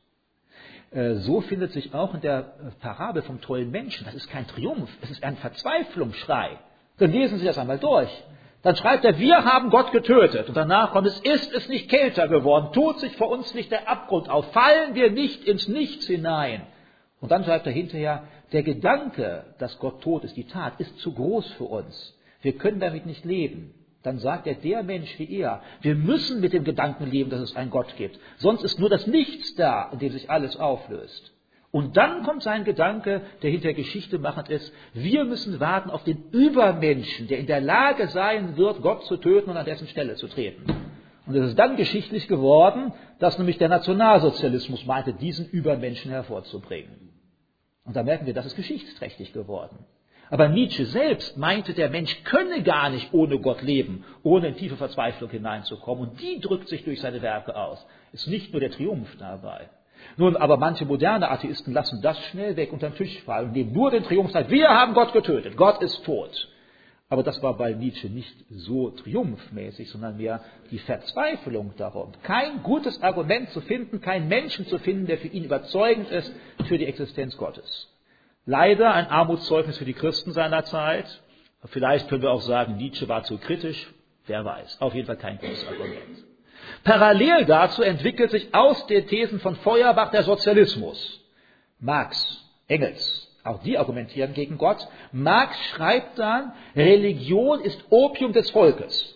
So findet sich auch in der Parabel vom tollen Menschen, das ist kein Triumph, es ist ein Verzweiflungsschrei. Dann lesen Sie das einmal durch. Dann schreibt er, wir haben Gott getötet. Und danach kommt es, ist es nicht kälter geworden? Tut sich vor uns nicht der Abgrund auf? Fallen wir nicht ins Nichts hinein? Und dann schreibt er hinterher, der Gedanke, dass Gott tot ist, die Tat, ist zu groß für uns. Wir können damit nicht leben. Dann sagt er, der Mensch wie er, wir müssen mit dem Gedanken leben, dass es einen Gott gibt. Sonst ist nur das Nichts da, in dem sich alles auflöst. Und dann kommt sein Gedanke, der hinter Geschichte machend ist, wir müssen warten auf den Übermenschen, der in der Lage sein wird, Gott zu töten und an dessen Stelle zu treten. Und es ist dann geschichtlich geworden, dass nämlich der Nationalsozialismus meinte, diesen Übermenschen hervorzubringen. Und da merken wir, das ist geschichtsträchtig geworden. Aber Nietzsche selbst meinte, der Mensch könne gar nicht ohne Gott leben, ohne in tiefe Verzweiflung hineinzukommen. Und die drückt sich durch seine Werke aus. Ist nicht nur der Triumph dabei. Nun, aber manche moderne Atheisten lassen das schnell weg unter den Tisch fallen und nehmen nur den Triumph seit, wir haben Gott getötet, Gott ist tot. Aber das war bei Nietzsche nicht so triumphmäßig, sondern mehr die Verzweiflung darum. Kein gutes Argument zu finden, keinen Menschen zu finden, der für ihn überzeugend ist für die Existenz Gottes. Leider ein Armutszeugnis für die Christen seiner Zeit. Vielleicht können wir auch sagen, Nietzsche war zu kritisch. Wer weiß. Auf jeden Fall kein gutes Argument. Parallel dazu entwickelt sich aus den Thesen von Feuerbach der Sozialismus. Marx, Engels, auch die argumentieren gegen Gott. Marx schreibt dann, Religion ist Opium des Volkes.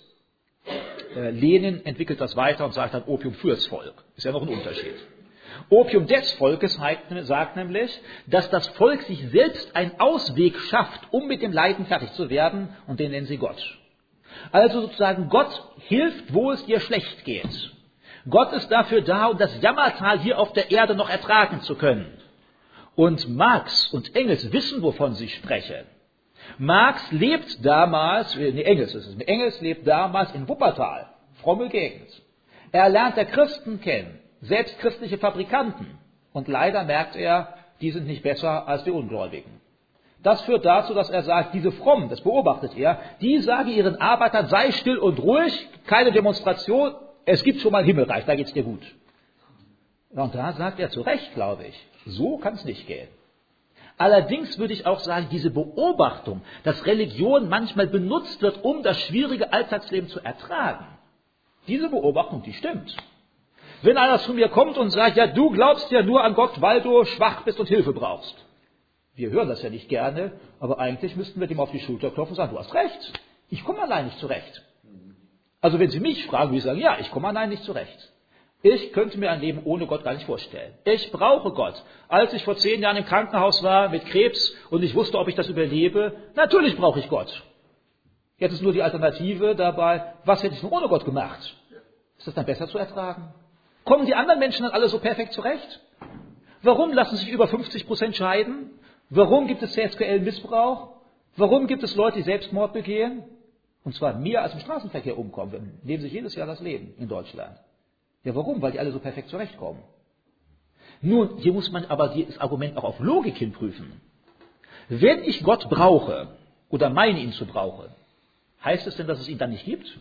Lenin entwickelt das weiter und sagt dann Opium fürs Volk. Ist ja noch ein Unterschied. Opium des Volkes sagt nämlich, dass das Volk sich selbst einen Ausweg schafft, um mit dem Leiden fertig zu werden, und den nennen sie Gott. Also sozusagen, Gott hilft, wo es dir schlecht geht. Gott ist dafür da, um das Jammertal hier auf der Erde noch ertragen zu können. Und Marx und Engels wissen, wovon sie sprechen. Marx lebt damals, Engels lebt damals in Wuppertal, fromme Gegend. Er lernt der Christen kennen, selbst christliche Fabrikanten. Und leider merkt er, die sind nicht besser als die Ungläubigen. Das führt dazu, dass er sagt, diese Frommen, das beobachtet er, die sagen ihren Arbeitern, sei still und ruhig, keine Demonstration, es gibt schon mal Himmelreich, da geht's dir gut. Und da sagt er zu Recht, glaube ich, so kann es nicht gehen. Allerdings würde ich auch sagen, diese Beobachtung, dass Religion manchmal benutzt wird, um das schwierige Alltagsleben zu ertragen, diese Beobachtung, die stimmt. Wenn einer zu mir kommt und sagt, ja, du glaubst ja nur an Gott, weil du schwach bist und Hilfe brauchst. Wir hören das ja nicht gerne, aber eigentlich müssten wir dem auf die Schulter klopfen und sagen, du hast recht, ich komme allein nicht zurecht. Also wenn Sie mich fragen, würde ich sagen, ja, ich komme allein nicht zurecht. Ich könnte mir ein Leben ohne Gott gar nicht vorstellen. Ich brauche Gott. Als ich vor 10 Jahren im Krankenhaus war mit Krebs und ich wusste, ob ich das überlebe, natürlich brauche ich Gott. Jetzt ist nur die Alternative dabei, was hätte ich denn ohne Gott gemacht? Ist das dann besser zu ertragen? Kommen die anderen Menschen dann alle so perfekt zurecht? Warum lassen sich über 50% scheiden? Warum gibt es sexuellen Missbrauch? Warum gibt es Leute, die Selbstmord begehen? Und zwar mehr als im Straßenverkehr umkommen. Nehmen sich jedes Jahr das Leben in Deutschland. Ja, warum? Weil die alle so perfekt zurechtkommen. Nun, hier muss man aber das Argument auch auf Logik hin prüfen. Wenn ich Gott brauche oder meine ihn zu brauchen, heißt es denn, dass es ihn dann nicht gibt?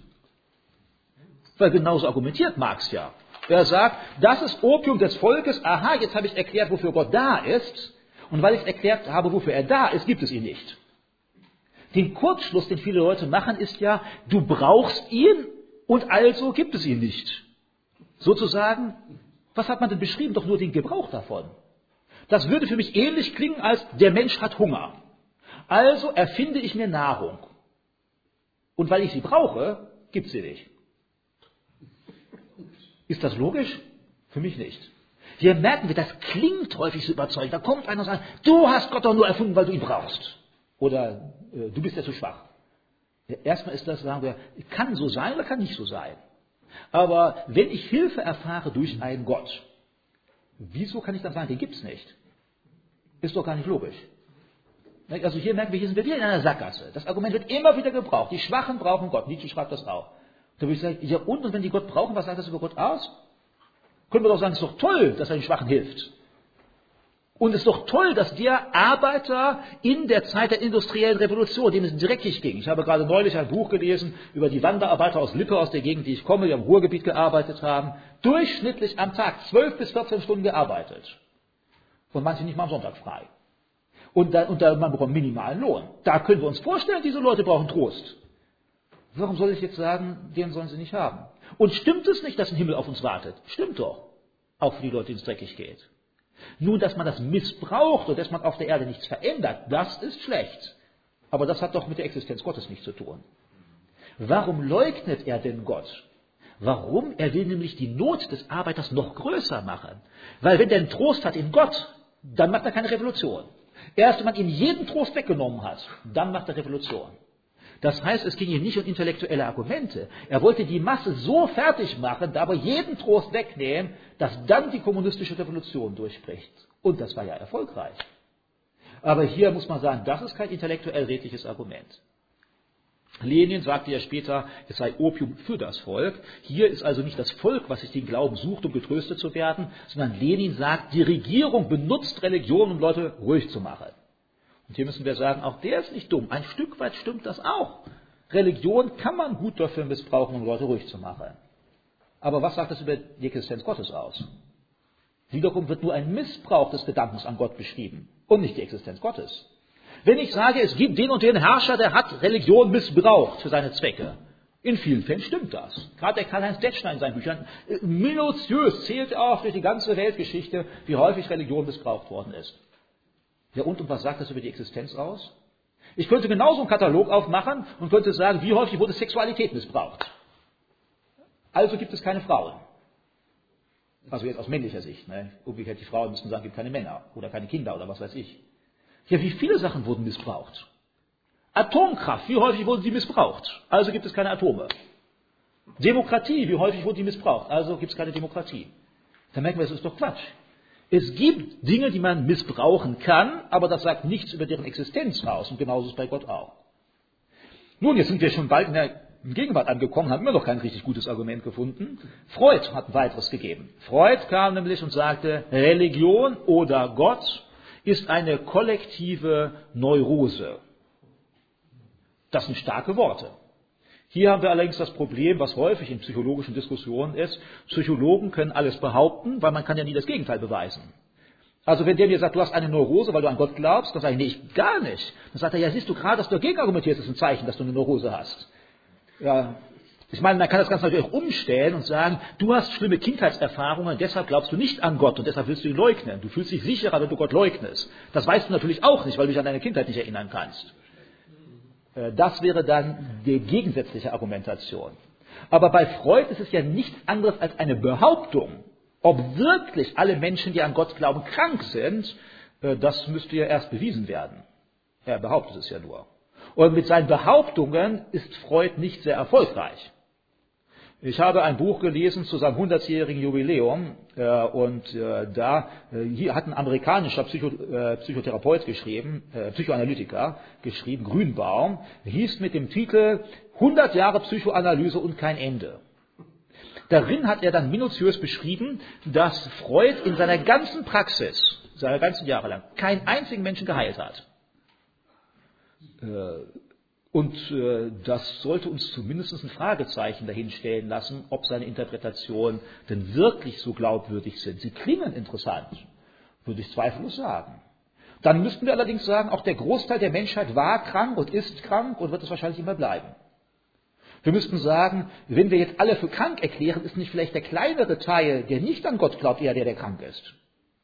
Weil genauso argumentiert Marx ja. Er sagt, das ist Opium des Volkes, aha, jetzt habe ich erklärt, wofür Gott da ist, und weil ich erklärt habe, wofür er da ist, gibt es ihn nicht. Den Kurzschluss, den viele Leute machen, ist ja, du brauchst ihn und also gibt es ihn nicht. Sozusagen, was hat man denn beschrieben? Doch nur den Gebrauch davon. Das würde für mich ähnlich klingen, als der Mensch hat Hunger. Also erfinde ich mir Nahrung. Und weil ich sie brauche, gibt es sie nicht. Ist das logisch? Für mich nicht. Hier merken wir, das klingt häufig so überzeugend. Da kommt einer und sagt, du hast Gott doch nur erfunden, weil du ihn brauchst. Oder du bist ja zu schwach. Ja, erstmal ist das, sagen wir, kann so sein oder kann nicht so sein. Aber wenn ich Hilfe erfahre durch einen Gott, wieso kann ich dann sagen, den gibt es nicht? Ist doch gar nicht logisch. Also hier merken wir, hier sind wir wieder in einer Sackgasse. Das Argument wird immer wieder gebraucht. Die Schwachen brauchen Gott. Nietzsche schreibt das auch. Da würde ich sagen, ja und wenn die Gott brauchen, was sagt das über Gott aus? Können wir doch sagen, es ist doch toll, dass er den Schwachen hilft. Und es ist doch toll, dass der Arbeiter in der Zeit der industriellen Revolution, dem es dreckig ging. Ich habe gerade neulich ein Buch gelesen über die Wanderarbeiter aus Lippe, aus der Gegend, die ich komme, die am Ruhrgebiet gearbeitet haben, durchschnittlich am Tag 12 bis 14 Stunden gearbeitet. Und manche nicht mal am Sonntag frei. Und man bekommt minimalen Lohn. Da können wir uns vorstellen, diese Leute brauchen Trost. Warum soll ich jetzt sagen, den sollen sie nicht haben? Und stimmt es nicht, dass ein Himmel auf uns wartet? Stimmt doch. Auch für die Leute, denen es dreckig geht. Nun, dass man das missbraucht und dass man auf der Erde nichts verändert, das ist schlecht. Aber das hat doch mit der Existenz Gottes nichts zu tun. Warum leugnet er denn Gott? Warum? Er will nämlich die Not des Arbeiters noch größer machen. Weil wenn der einen Trost hat in Gott, dann macht er keine Revolution. Erst wenn man ihm jeden Trost weggenommen hat, dann macht er Revolution. Das heißt, es ging ihm nicht um intellektuelle Argumente. Er wollte die Masse so fertig machen, dabei jeden Trost wegnehmen, dass dann die kommunistische Revolution durchbricht. Und das war ja erfolgreich. Aber hier muss man sagen, das ist kein intellektuell redliches Argument. Lenin sagte ja später, es sei Opium für das Volk. Hier ist also nicht das Volk, was sich den Glauben sucht, um getröstet zu werden, sondern Lenin sagt, die Regierung benutzt Religion, um Leute ruhig zu machen. Und hier müssen wir sagen, auch der ist nicht dumm. Ein Stück weit stimmt das auch. Religion kann man gut dafür missbrauchen, um Leute ruhig zu machen. Aber was sagt das über die Existenz Gottes aus? Wiederum wird nur ein Missbrauch des Gedankens an Gott beschrieben und nicht die Existenz Gottes. Wenn ich sage, es gibt den und den Herrscher, der hat Religion missbraucht für seine Zwecke, in vielen Fällen stimmt das. Gerade der Karl-Heinz Detschner in seinen Büchern minutiös zählt auch durch die ganze Weltgeschichte, wie häufig Religion missbraucht worden ist. Ja und was sagt das über die Existenz aus? Ich könnte genauso einen Katalog aufmachen und könnte sagen, wie häufig wurde Sexualität missbraucht. Also gibt es keine Frauen. Also jetzt aus männlicher Sicht. Ne? Umgekehrt, die Frauen müssen sagen, es gibt keine Männer oder keine Kinder oder was weiß ich. Ja, wie viele Sachen wurden missbraucht? Atomkraft, wie häufig wurden sie missbraucht? Also gibt es keine Atome. Demokratie, wie häufig wurde die missbraucht? Also gibt es keine Demokratie. Da merken wir, das ist doch Quatsch. Es gibt Dinge, die man missbrauchen kann, aber das sagt nichts über deren Existenz aus. Und genauso ist es bei Gott auch. Nun, jetzt sind wir schon bald in der Gegenwart angekommen, haben immer noch kein richtig gutes Argument gefunden. Freud hat ein weiteres gegeben. Freud kam nämlich und sagte, Religion oder Gott ist eine kollektive Neurose. Das sind starke Worte. Hier haben wir allerdings das Problem, was häufig in psychologischen Diskussionen ist. Psychologen können alles behaupten, weil man kann ja nie das Gegenteil beweisen. Also wenn der mir sagt, du hast eine Neurose, weil du an Gott glaubst, dann sage ich, nee, ich gar nicht. Dann sagt er, ja siehst du gerade, dass du dagegen argumentierst, ist ein Zeichen, dass du eine Neurose hast. Ja, ich meine, man kann das Ganze natürlich auch umstellen und sagen, du hast schlimme Kindheitserfahrungen, deshalb glaubst du nicht an Gott und deshalb willst du ihn leugnen. Du fühlst dich sicherer, wenn du Gott leugnest. Das weißt du natürlich auch nicht, weil du dich an deine Kindheit nicht erinnern kannst. Das wäre dann die gegensätzliche Argumentation. Aber bei Freud ist es ja nichts anderes als eine Behauptung. Ob wirklich alle Menschen, die an Gott glauben, krank sind, das müsste ja erst bewiesen werden. Er behauptet es ja nur. Und mit seinen Behauptungen ist Freud nicht sehr erfolgreich. Ich habe ein Buch gelesen zu seinem 100-jährigen Jubiläum hier hat ein amerikanischer Psychotherapeut geschrieben, Psychoanalytiker geschrieben, Grünbaum, hieß mit dem Titel 100 Jahre Psychoanalyse und kein Ende. Darin hat er dann minutiös beschrieben, dass Freud in seiner ganzen Praxis, seine ganzen Jahre lang, keinen einzigen Menschen geheilt hat. Und das sollte uns zumindest ein Fragezeichen dahinstellen lassen, ob seine Interpretationen denn wirklich so glaubwürdig sind. Sie klingen interessant, würde ich zweifellos sagen. Dann müssten wir allerdings sagen, auch der Großteil der Menschheit war krank und ist krank und wird es wahrscheinlich immer bleiben. Wir müssten sagen, wenn wir jetzt alle für krank erklären, ist nicht vielleicht der kleinere Teil, der nicht an Gott glaubt, eher der krank ist.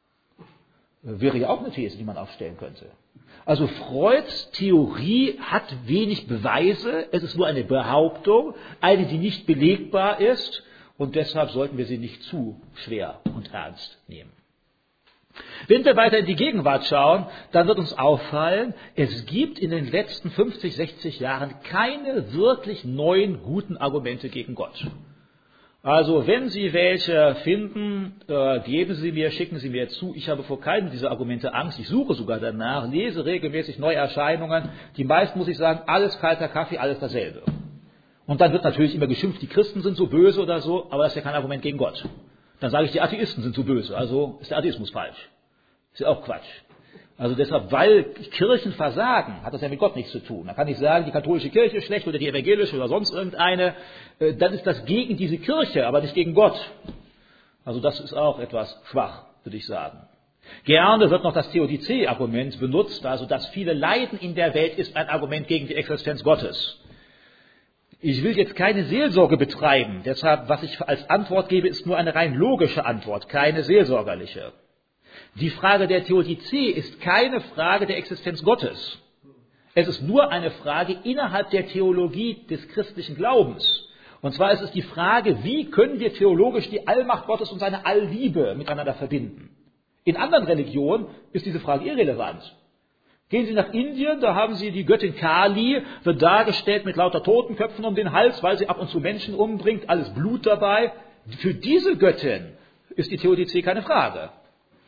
Wäre ja auch eine These, die man aufstellen könnte. Also Freuds Theorie hat wenig Beweise, es ist nur eine Behauptung, eine, die nicht belegbar ist und deshalb sollten wir sie nicht zu schwer und ernst nehmen. Wenn wir weiter in die Gegenwart schauen, dann wird uns auffallen, es gibt in den letzten 50, 60 Jahren keine wirklich neuen, guten Argumente gegen Gott. Also wenn Sie welche finden, geben Sie mir, schicken Sie mir zu. Ich habe vor keinem dieser Argumente Angst. Ich suche sogar danach, lese regelmäßig neue Erscheinungen. Die meisten, muss ich sagen, alles kalter Kaffee, alles dasselbe. Und dann wird natürlich immer geschimpft, die Christen sind so böse oder so, aber das ist ja kein Argument gegen Gott. Dann sage ich, die Atheisten sind so böse, also ist der Atheismus falsch. Ist ja auch Quatsch. Also deshalb, weil Kirchen versagen, hat das ja mit Gott nichts zu tun. Da kann ich sagen, die katholische Kirche ist schlecht oder die evangelische oder sonst irgendeine, dann ist das gegen diese Kirche, aber nicht gegen Gott. Also das ist auch etwas schwach, würde ich sagen. Gerne wird noch das Theodizee-Argument benutzt, also dass viele Leiden in der Welt ist ein Argument gegen die Existenz Gottes. Ich will jetzt keine Seelsorge betreiben, deshalb, was ich als Antwort gebe, ist nur eine rein logische Antwort, keine seelsorgerliche. Die Frage der Theodizee ist keine Frage der Existenz Gottes. Es ist nur eine Frage innerhalb der Theologie des christlichen Glaubens. Und zwar ist es die Frage, wie können wir theologisch die Allmacht Gottes und seine Allliebe miteinander verbinden? In anderen Religionen ist diese Frage irrelevant. Gehen Sie nach Indien, da haben Sie die Göttin Kali, wird dargestellt mit lauter Totenköpfen um den Hals, weil sie ab und zu Menschen umbringt, alles Blut dabei. Für diese Göttin ist die Theodizee keine Frage.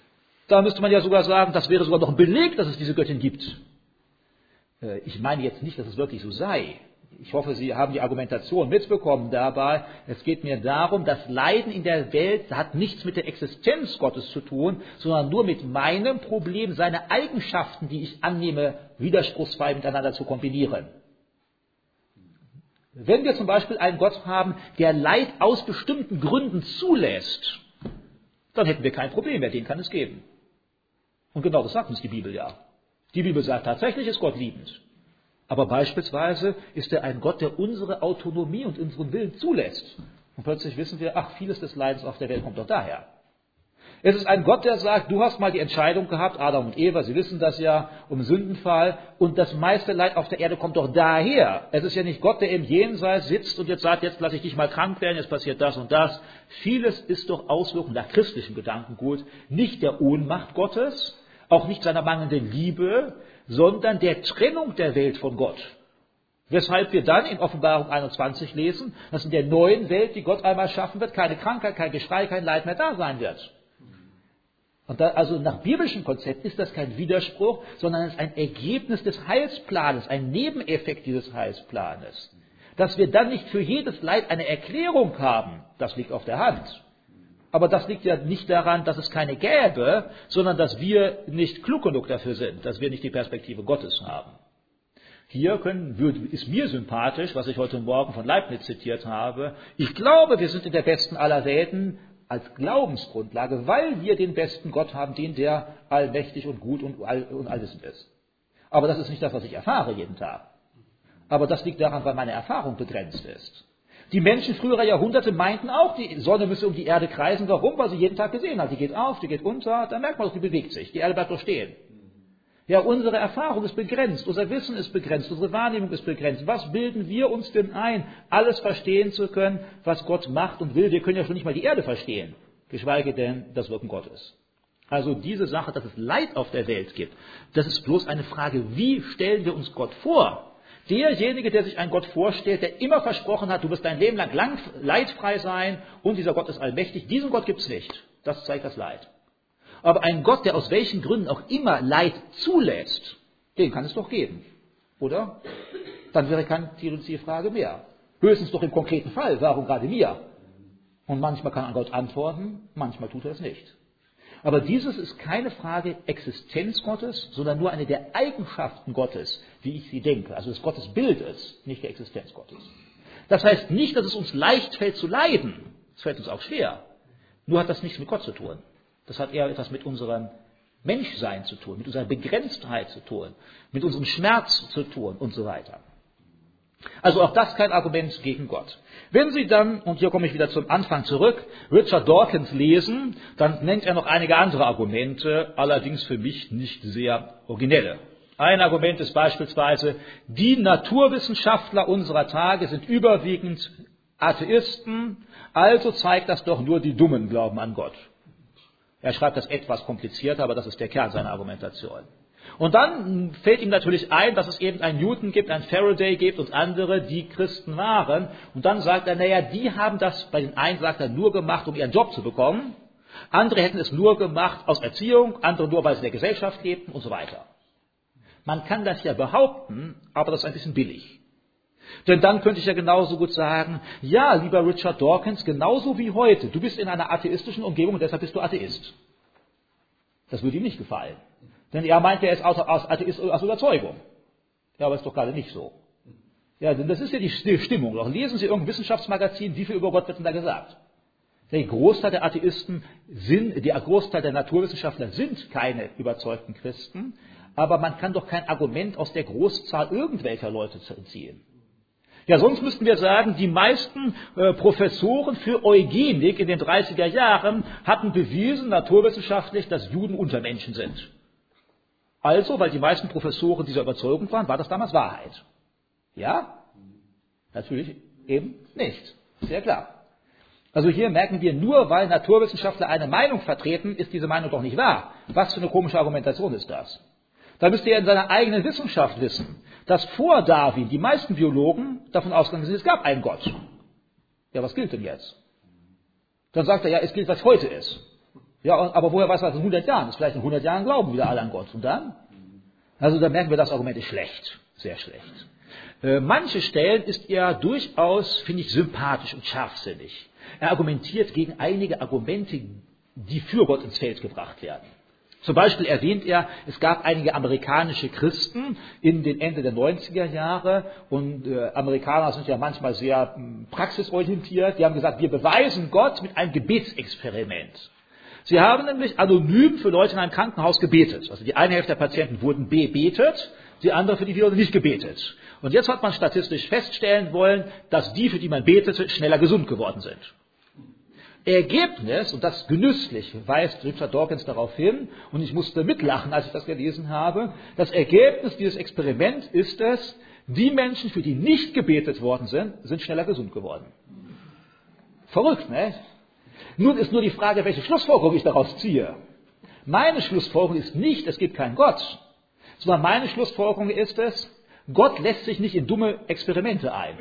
Da müsste man ja sogar sagen, das wäre sogar noch ein Beleg, dass es diese Göttin gibt. Ich meine jetzt nicht, dass es wirklich so sei. Ich hoffe, Sie haben die Argumentation mitbekommen dabei. Es geht mir darum, das Leiden in der Welt hat nichts mit der Existenz Gottes zu tun, sondern nur mit meinem Problem, seine Eigenschaften, die ich annehme, widerspruchsfrei miteinander zu kombinieren. Wenn wir zum Beispiel einen Gott haben, der Leid aus bestimmten Gründen zulässt, dann hätten wir kein Problem mehr, den kann es geben. Und genau das sagt uns die Bibel ja. Die Bibel sagt, tatsächlich ist Gott liebend. Aber beispielsweise ist er ein Gott, der unsere Autonomie und unseren Willen zulässt. Und plötzlich wissen wir, ach, vieles des Leidens auf der Welt kommt doch daher. Es ist ein Gott, der sagt, du hast mal die Entscheidung gehabt, Adam und Eva, Sie wissen das ja, um Sündenfall, und das meiste Leid auf der Erde kommt doch daher. Es ist ja nicht Gott, der im Jenseits sitzt und jetzt sagt, jetzt lasse ich dich mal krank werden, jetzt passiert das und das. Vieles ist doch Auswirkung nach christlichem Gedankengut, nicht der Ohnmacht Gottes, auch nicht seiner mangelnden Liebe, sondern der Trennung der Welt von Gott. Weshalb wir dann in Offenbarung 21 lesen, dass in der neuen Welt, die Gott einmal schaffen wird, keine Krankheit, kein Geschrei, kein Leid mehr da sein wird. Und da, also nach biblischem Konzept ist das kein Widerspruch, sondern es ist ein Ergebnis des Heilsplanes, ein Nebeneffekt dieses Heilsplanes. Dass wir dann nicht für jedes Leid eine Erklärung haben, das liegt auf der Hand. Aber das liegt ja nicht daran, dass es keine gäbe, sondern dass wir nicht klug genug dafür sind, dass wir nicht die Perspektive Gottes haben. Hier ist mir sympathisch, was ich heute Morgen von Leibniz zitiert habe. Ich glaube, wir sind in der besten aller Welten als Glaubensgrundlage, weil wir den besten Gott haben, den der allmächtig und gut und allwissend ist. Aber das ist nicht das, was ich erfahre jeden Tag. Aber das liegt daran, weil meine Erfahrung begrenzt ist. Die Menschen früherer Jahrhunderte meinten auch, die Sonne müsse um die Erde kreisen. Warum? Weil sie jeden Tag gesehen hat. Die geht auf, die geht unter, dann merkt man doch, die bewegt sich. Die Erde bleibt doch stehen. Ja, unsere Erfahrung ist begrenzt, unser Wissen ist begrenzt, unsere Wahrnehmung ist begrenzt. Was bilden wir uns denn ein, alles verstehen zu können, was Gott macht und will? Wir können ja schon nicht mal die Erde verstehen, geschweige denn das Wirken Gottes. Also diese Sache, dass es Leid auf der Welt gibt, das ist bloß eine Frage, wie stellen wir uns Gott vor? Derjenige, der sich einen Gott vorstellt, der immer versprochen hat, du wirst dein Leben lang leidfrei sein und dieser Gott ist allmächtig, diesen Gott gibt es nicht. Das zeigt das Leid. Aber ein Gott, der aus welchen Gründen auch immer Leid zulässt, den kann es doch geben. Oder? Dann wäre keine Frage mehr. Höchstens doch im konkreten Fall, warum gerade mir? Und manchmal kann Gott antworten, manchmal tut er es nicht. Aber dieses ist keine Frage Existenz Gottes, sondern nur eine der Eigenschaften Gottes, wie ich sie denke. Also des Gottes Bildes, nicht der Existenz Gottes. Das heißt nicht, dass es uns leicht fällt zu leiden. Es fällt uns auch schwer. Nur hat das nichts mit Gott zu tun. Das hat eher etwas mit unserem Menschsein zu tun, mit unserer Begrenztheit zu tun, mit unserem Schmerz zu tun und so weiter. Also auch das kein Argument gegen Gott. Wenn Sie dann, und hier komme ich wieder zum Anfang zurück, Richard Dawkins lesen, dann nennt er noch einige andere Argumente, allerdings für mich nicht sehr originelle. Ein Argument ist beispielsweise, die Naturwissenschaftler unserer Tage sind überwiegend Atheisten, also zeigt das doch nur, die Dummen glauben an Gott. Er schreibt das etwas komplizierter, aber das ist der Kern seiner Argumentation. Und dann fällt ihm natürlich ein, dass es eben einen Newton gibt, einen Faraday gibt und andere, die Christen waren. Und dann sagt er, naja, die haben das, bei den einen sagt er, nur gemacht, um ihren Job zu bekommen. Andere hätten es nur gemacht aus Erziehung, andere nur, weil sie in der Gesellschaft lebten und so weiter. Man kann das ja behaupten, aber das ist ein bisschen billig. Denn dann könnte ich ja genauso gut sagen, ja, lieber Richard Dawkins, genauso wie heute, du bist in einer atheistischen Umgebung und deshalb bist du Atheist. Das würde ihm nicht gefallen. Denn er meint, er ist Atheist aus Überzeugung. Ja, aber ist doch gerade nicht so. Ja, denn das ist ja die Stimmung. Doch lesen Sie irgendein Wissenschaftsmagazin, wie viel über Gott wird denn da gesagt? Der Großteil der Atheisten der Großteil der Naturwissenschaftler sind keine überzeugten Christen, aber man kann doch kein Argument aus der Großzahl irgendwelcher Leute ziehen. Ja, sonst müssten wir sagen, die meisten Professoren für Eugenik in den 30er Jahren hatten bewiesen, naturwissenschaftlich, dass Juden Untermenschen sind. Also, weil die meisten Professoren dieser Überzeugung waren, war das damals Wahrheit. Ja? Natürlich eben nicht. Sehr klar. Also hier merken wir, nur weil Naturwissenschaftler eine Meinung vertreten, ist diese Meinung doch nicht wahr. Was für eine komische Argumentation ist das? Da müsste er in seiner eigenen Wissenschaft wissen, dass vor Darwin die meisten Biologen davon ausgegangen sind, es gab einen Gott. Ja, was gilt denn jetzt? Dann sagt er, ja, es gilt, was heute ist. Ja, aber woher weiß man das in 100 Jahren? Das ist vielleicht in 100 Jahren glauben wieder alle an Gott. Und dann? Also da merken wir, das Argument ist schlecht. Sehr schlecht. Manche Stellen ist er durchaus, finde ich, sympathisch und scharfsinnig. Er argumentiert gegen einige Argumente, die für Gott ins Feld gebracht werden. Zum Beispiel erwähnt er, es gab einige amerikanische Christen in den Ende der 90er Jahre und Amerikaner sind ja manchmal sehr praxisorientiert. Die haben gesagt, wir beweisen Gott mit einem Gebetsexperiment. Sie haben nämlich anonym für Leute in einem Krankenhaus gebetet. Also die eine Hälfte der Patienten wurden bebetet, die andere für die wurde nicht gebetet. Und jetzt hat man statistisch feststellen wollen, dass die, für die man betete, schneller gesund geworden sind. Ergebnis, und das genüsslich, weist Richard Dawkins darauf hin, und ich musste mitlachen, als ich das gelesen habe, das Ergebnis dieses Experiments ist es, die Menschen, für die nicht gebetet worden sind, sind schneller gesund geworden. Verrückt, ne? Nun ist nur die Frage, welche Schlussfolgerung ich daraus ziehe. Meine Schlussfolgerung ist nicht, es gibt keinen Gott, sondern meine Schlussfolgerung ist es, Gott lässt sich nicht in dumme Experimente ein.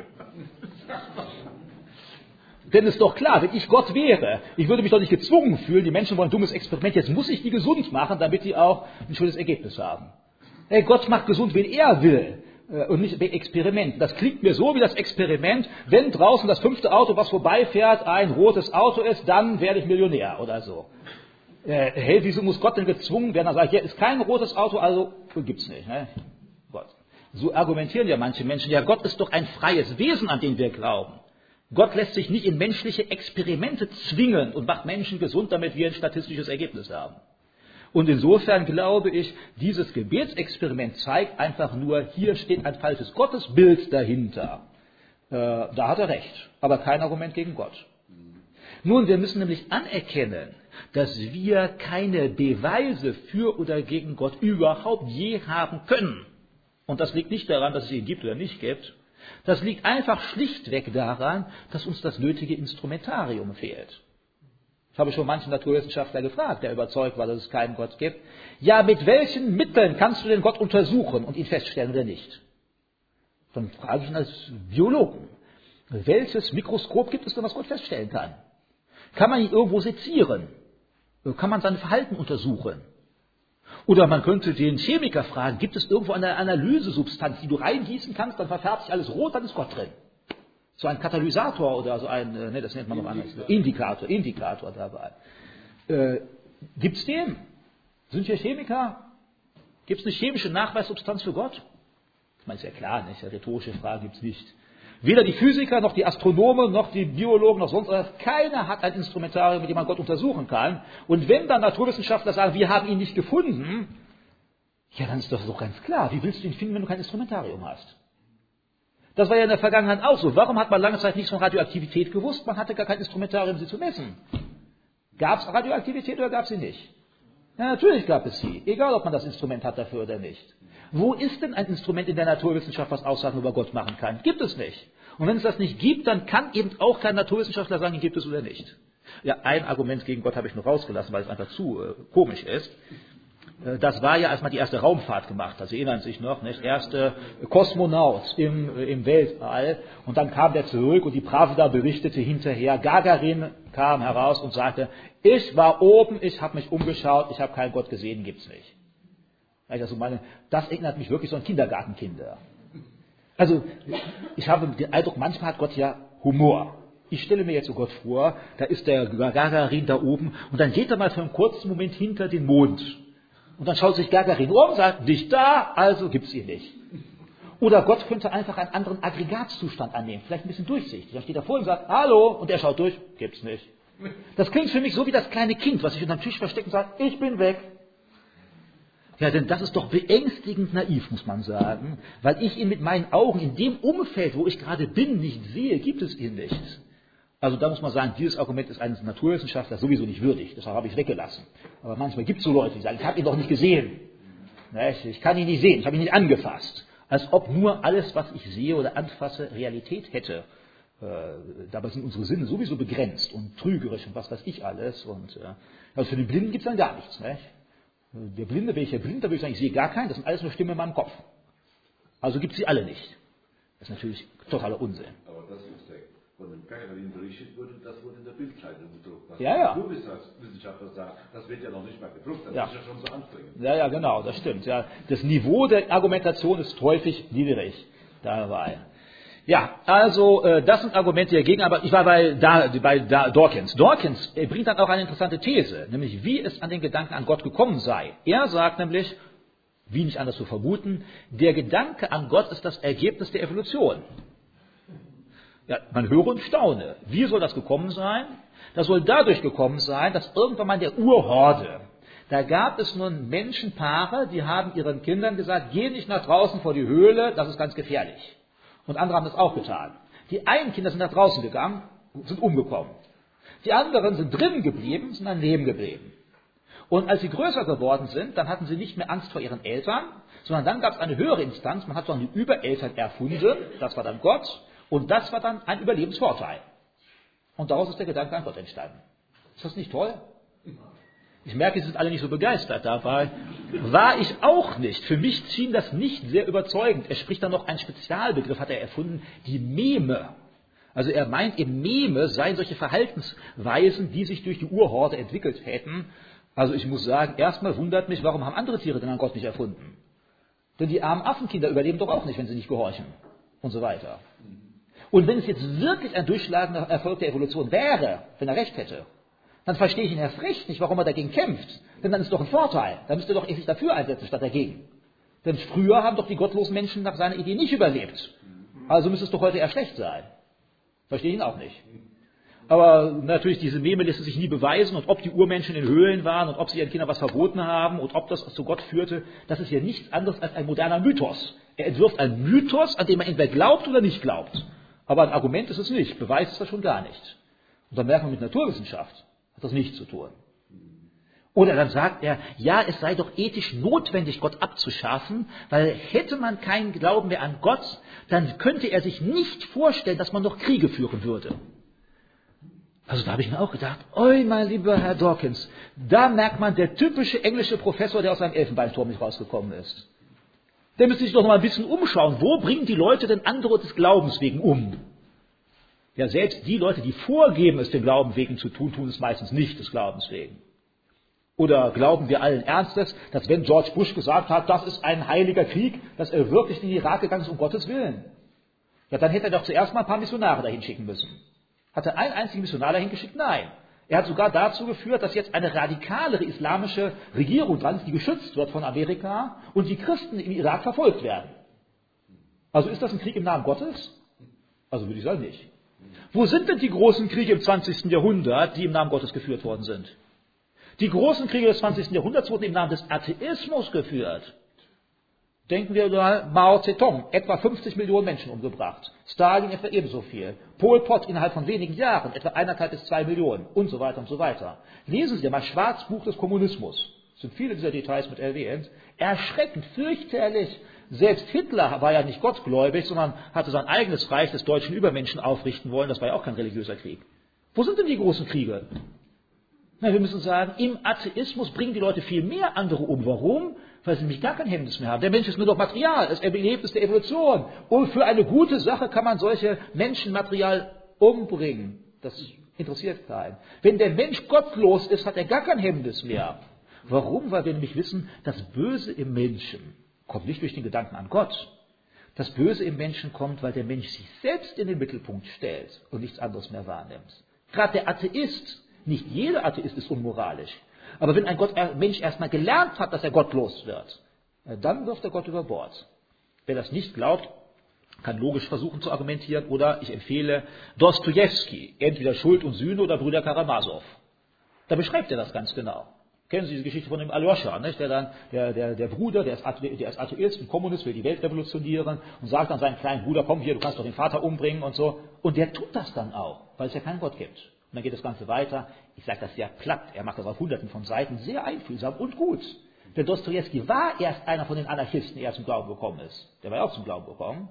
Denn es ist doch klar, wenn ich Gott wäre, ich würde mich doch nicht gezwungen fühlen, die Menschen wollen ein dummes Experiment, jetzt muss ich die gesund machen, damit die auch ein schönes Ergebnis haben. Hey, Gott macht gesund, wen er will und nicht bei Experimenten. Das klingt mir so wie das Experiment, wenn draußen das 5. Auto, was vorbeifährt, ein rotes Auto ist, dann werde ich Millionär oder so. Hey, wieso muss Gott denn gezwungen werden? Dann sage ich, ja, ist kein rotes Auto, also gibt's nicht. Ne? Gott. So argumentieren ja manche Menschen, ja, Gott ist doch ein freies Wesen, an den wir glauben. Gott lässt sich nicht in menschliche Experimente zwingen und macht Menschen gesund, damit wir ein statistisches Ergebnis haben. Und insofern glaube ich, dieses Gebetsexperiment zeigt einfach nur, hier steht ein falsches Gottesbild dahinter. Da hat er recht, aber kein Argument gegen Gott. Nun, wir müssen nämlich anerkennen, dass wir keine Beweise für oder gegen Gott überhaupt je haben können. Und das liegt nicht daran, dass es ihn gibt oder nicht gibt. Das liegt einfach schlichtweg daran, dass uns das nötige Instrumentarium fehlt. Das habe ich schon manchen Naturwissenschaftler gefragt, der überzeugt war, dass es keinen Gott gibt. Ja, mit welchen Mitteln kannst du den Gott untersuchen und ihn feststellen oder nicht? Dann frage ich ihn als Biologen. Welches Mikroskop gibt es denn, was Gott feststellen kann? Kann man ihn irgendwo sezieren? Kann man sein Verhalten untersuchen? Oder man könnte den Chemiker fragen, gibt es irgendwo eine Analysesubstanz, die du reingießen kannst, dann verfärbt sich alles rot, dann ist Gott drin. So ein Katalysator oder so ein, das nennt man noch anders, Indikator dabei. Gibt es den? Sind wir Chemiker? Gibt es eine chemische Nachweissubstanz für Gott? Ich meine, ist ja klar, nicht? Eine rhetorische Frage gibt es nicht. Weder die Physiker, noch die Astronomen, noch die Biologen, noch sonst was. Keiner hat ein Instrumentarium, mit dem man Gott untersuchen kann. Und wenn dann Naturwissenschaftler sagen, wir haben ihn nicht gefunden, ja, dann ist das doch ganz klar. Wie willst du ihn finden, wenn du kein Instrumentarium hast? Das war ja in der Vergangenheit auch so. Warum hat man lange Zeit nichts von Radioaktivität gewusst? Man hatte gar kein Instrumentarium, sie zu messen. Gab es Radioaktivität oder gab es sie nicht? Ja, natürlich gab es sie. Egal, ob man das Instrument hat dafür oder nicht. Wo ist denn ein Instrument in der Naturwissenschaft, was Aussagen über Gott machen kann? Gibt es nicht. Und wenn es das nicht gibt, dann kann eben auch kein Naturwissenschaftler sagen, gibt es oder nicht. Ja, ein Argument gegen Gott habe ich noch rausgelassen, weil es einfach zu komisch ist. Das war ja, als man die erste Raumfahrt gemacht hat. Sie erinnern sich noch, nicht? Erste Kosmonaut im Weltall. Und dann kam der zurück und die Pravda berichtete hinterher, Gagarin kam heraus und sagte, ich war oben, ich habe mich umgeschaut, ich habe keinen Gott gesehen, gibt's nicht. Also das erinnert mich wirklich so an Kindergartenkinder. Also ich habe den Eindruck, manchmal hat Gott ja Humor. Ich stelle mir jetzt so Gott vor, da ist der Gagarin da oben und dann geht er mal für einen kurzen Moment hinter den Mond. Und dann schaut sich Gagarin um und sagt, nicht da, also gibt's ihn nicht. Oder Gott könnte einfach einen anderen Aggregatzustand annehmen, vielleicht ein bisschen durchsichtig. Dann steht er vor ihm und sagt, hallo, und er schaut durch, gibt's nicht. Das klingt für mich so wie das kleine Kind, was sich unter dem Tisch versteckt und sagt, ich bin weg. Ja, denn das ist doch beängstigend naiv, muss man sagen, weil ich ihn mit meinen Augen in dem Umfeld, wo ich gerade bin, nicht sehe, gibt es ihn nicht. Also da muss man sagen, dieses Argument ist eines Naturwissenschaftlers sowieso nicht würdig, deshalb habe ich es weggelassen. Aber manchmal gibt es so Leute, die sagen, ich habe ihn doch nicht gesehen. Ich kann ihn nicht sehen, ich habe ihn nicht angefasst. Als ob nur alles, was ich sehe oder anfasse, Realität hätte. Dabei sind unsere Sinne sowieso begrenzt und trügerisch und was weiß ich alles. Und also für den Blinden gibt es dann gar nichts. Nicht? Der Blinde, welcher blind, da würde ich sagen, ich sehe gar keinen, das sind alles nur Stimmen in meinem Kopf. Also gibt es sie alle nicht. Das ist natürlich totaler Unsinn. Aber das ist von den Gagarin berichtet wurde, das wurde in der Bildzeitung gedruckt. Was Ja. du bist als Wissenschaftler sagst, das wird ja noch nicht mal gedruckt, das ist ja schon so anstrengend. Ja, genau, das stimmt. Ja. Das Niveau der Argumentation ist häufig niedrig dabei. Ja, also das sind Argumente dagegen, aber ich war bei Dawkins. Dawkins bringt dann auch eine interessante These, nämlich wie es an den Gedanken an Gott gekommen sei. Er sagt nämlich, wie nicht anders zu vermuten, der Gedanke an Gott ist das Ergebnis der Evolution. Ja, man höre und staune. Wie soll das gekommen sein? Das soll dadurch gekommen sein, dass irgendwann mal in der Urhorde, da gab es nun Menschenpaare, die haben ihren Kindern gesagt, geh nicht nach draußen vor die Höhle, das ist ganz gefährlich. Und andere haben das auch getan. Die einen Kinder sind nach draußen gegangen, sind umgekommen. Die anderen sind drinnen geblieben, sind am Leben geblieben. Und als sie größer geworden sind, dann hatten sie nicht mehr Angst vor ihren Eltern, sondern dann gab es eine höhere Instanz, man hat so eine Übereltern erfunden, das war dann Gott, und das war dann ein Überlebensvorteil. Und daraus ist der Gedanke an Gott entstanden. Ist das nicht toll? Ich merke, Sie sind alle nicht so begeistert dabei. War ich auch nicht. Für mich schien das nicht sehr überzeugend. Er spricht dann noch einen Spezialbegriff, hat er erfunden, die Meme. Also er meint, im Meme seien solche Verhaltensweisen, die sich durch die Urhorde entwickelt hätten. Also ich muss sagen, erstmal wundert mich, warum haben andere Tiere denn an Gott nicht erfunden? Denn die armen Affenkinder überleben doch auch nicht, wenn sie nicht gehorchen. Und so weiter. Und wenn es jetzt wirklich ein durchschlagender Erfolg der Evolution wäre, wenn er recht hätte, dann verstehe ich ihn erst recht nicht, warum er dagegen kämpft. Denn dann ist doch ein Vorteil. Dann müsste er doch sich dafür einsetzen, statt dagegen. Denn früher haben doch die gottlosen Menschen nach seiner Idee nicht überlebt. Also müsste es doch heute eher schlecht sein. Verstehe ich ihn auch nicht. Aber natürlich, diese Meme lässt sich nie beweisen. Und ob die Urmenschen in Höhlen waren und ob sie ihren Kindern was verboten haben und ob das zu Gott führte, das ist ja nichts anderes als ein moderner Mythos. Er entwirft einen Mythos, an dem man entweder glaubt oder nicht glaubt. Aber ein Argument ist es nicht. Beweis ist das schon gar nicht. Und dann merkt man mit Naturwissenschaft, hat das nichts zu tun. Oder dann sagt er, ja, es sei doch ethisch notwendig, Gott abzuschaffen, weil hätte man keinen Glauben mehr an Gott, dann könnte er sich nicht vorstellen, dass man noch Kriege führen würde. Also da habe ich mir auch gedacht, oi, mein lieber Herr Dawkins, da merkt man, der typische englische Professor, der aus seinem Elfenbeinturm nicht rausgekommen ist. Der müsste sich doch noch mal ein bisschen umschauen. Wo bringen die Leute denn andere des Glaubens wegen um? Ja, selbst die Leute, die vorgeben, es dem Glauben wegen zu tun, tun es meistens nicht des Glaubens wegen. Oder glauben wir allen Ernstes, dass wenn George Bush gesagt hat, das ist ein heiliger Krieg, dass er wirklich in den Irak gegangen ist, um Gottes Willen? Ja, dann hätte er doch zuerst mal ein paar Missionare dahin schicken müssen. Hat er einen einzigen Missionar dahin geschickt? Nein. Er hat sogar dazu geführt, dass jetzt eine radikalere islamische Regierung dran ist, die geschützt wird von Amerika und die Christen im Irak verfolgt werden. Also ist das ein Krieg im Namen Gottes? Also würde ich sagen nicht. Wo sind denn die großen Kriege im 20. Jahrhundert, die im Namen Gottes geführt worden sind? Die großen Kriege des 20. Jahrhunderts wurden im Namen des Atheismus geführt. Denken wir über Mao Zedong, etwa 50 Millionen Menschen umgebracht. Stalin etwa ebenso viel. Pol Pot innerhalb von wenigen Jahren, etwa 1,5 bis 2 Millionen und so weiter und so weiter. Lesen Sie mal Schwarzbuch des Kommunismus. Es sind viele dieser Details mit erwähnt. Erschreckend, fürchterlich. Selbst Hitler war ja nicht gottgläubig, sondern hatte sein eigenes Reich des deutschen Übermenschen aufrichten wollen. Das war ja auch kein religiöser Krieg. Wo sind denn die großen Kriege? Na, wir müssen sagen, im Atheismus bringen die Leute viel mehr andere um. Warum? Weil sie nämlich gar kein Hemmnis mehr haben. Der Mensch ist nur noch Material, das Erlebnis der Evolution. Und für eine gute Sache kann man solche Menschenmaterial umbringen. Das interessiert keinen. Wenn der Mensch gottlos ist, hat er gar kein Hemmnis mehr. Warum? Weil wir nämlich wissen, das Böse im Menschen kommt nicht durch den Gedanken an Gott. Das Böse im Menschen kommt, weil der Mensch sich selbst in den Mittelpunkt stellt und nichts anderes mehr wahrnimmt. Gerade der Atheist, nicht jeder Atheist ist unmoralisch. Aber wenn ein Mensch erstmal gelernt hat, dass er gottlos wird, dann wirft er Gott über Bord. Wer das nicht glaubt, kann logisch versuchen zu argumentieren, oder ich empfehle Dostojewski, entweder Schuld und Sühne oder Brüder Karamasow. Da beschreibt er das ganz genau. Kennen Sie diese Geschichte von dem Aljoscha, nicht? Der Bruder, der ist Atheist und Kommunist, will die Welt revolutionieren und sagt dann seinem kleinen Bruder, komm hier, du kannst doch den Vater umbringen und so. Und der tut das dann auch, weil es ja keinen Gott gibt. Und dann geht das Ganze weiter. Ich sage das sehr platt. Er macht das auf Hunderten von Seiten, sehr einfühlsam und gut. Denn Dostojewski war erst einer von den Anarchisten, der zum Glauben gekommen ist. Der war ja auch zum Glauben gekommen.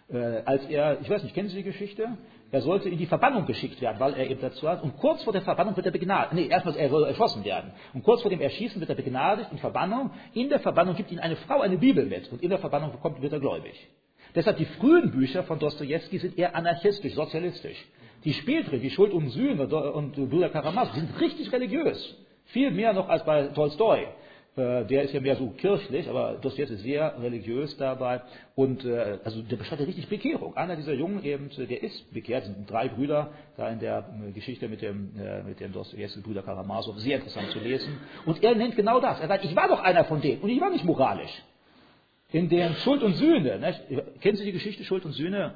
Als er, ich weiß nicht, kennen Sie die Geschichte? Er sollte in die Verbannung geschickt werden, weil er eben dazu hat. Und kurz vor der Verbannung wird er begnadigt. Nee, erstmal er soll erschossen werden. Und kurz vor dem Erschießen wird er begnadigt in Verbannung. In der Verbannung gibt ihm eine Frau eine Bibel mit. Und in der Verbannung wird er gläubig. Deshalb die frühen Bücher von Dostojewski sind eher anarchistisch, sozialistisch. Die späteren, die Schuld und Sühne und Brüder Karamazov, sind richtig religiös. Viel mehr noch als bei Tolstoi. Der ist ja mehr so kirchlich, aber Dostojewski ist sehr religiös dabei. Und also der beschreibt richtig Bekehrung. Einer dieser Jungen eben, der ist bekehrt. Es sind 3 Brüder da in der Geschichte mit dem Dostojewski, Brüder Karamazov. Sehr interessant zu lesen. Und er nennt genau das. Er sagt, ich war doch einer von denen und ich war nicht moralisch. In den Schuld und Sühne. Ne? Kennen Sie die Geschichte Schuld und Sühne?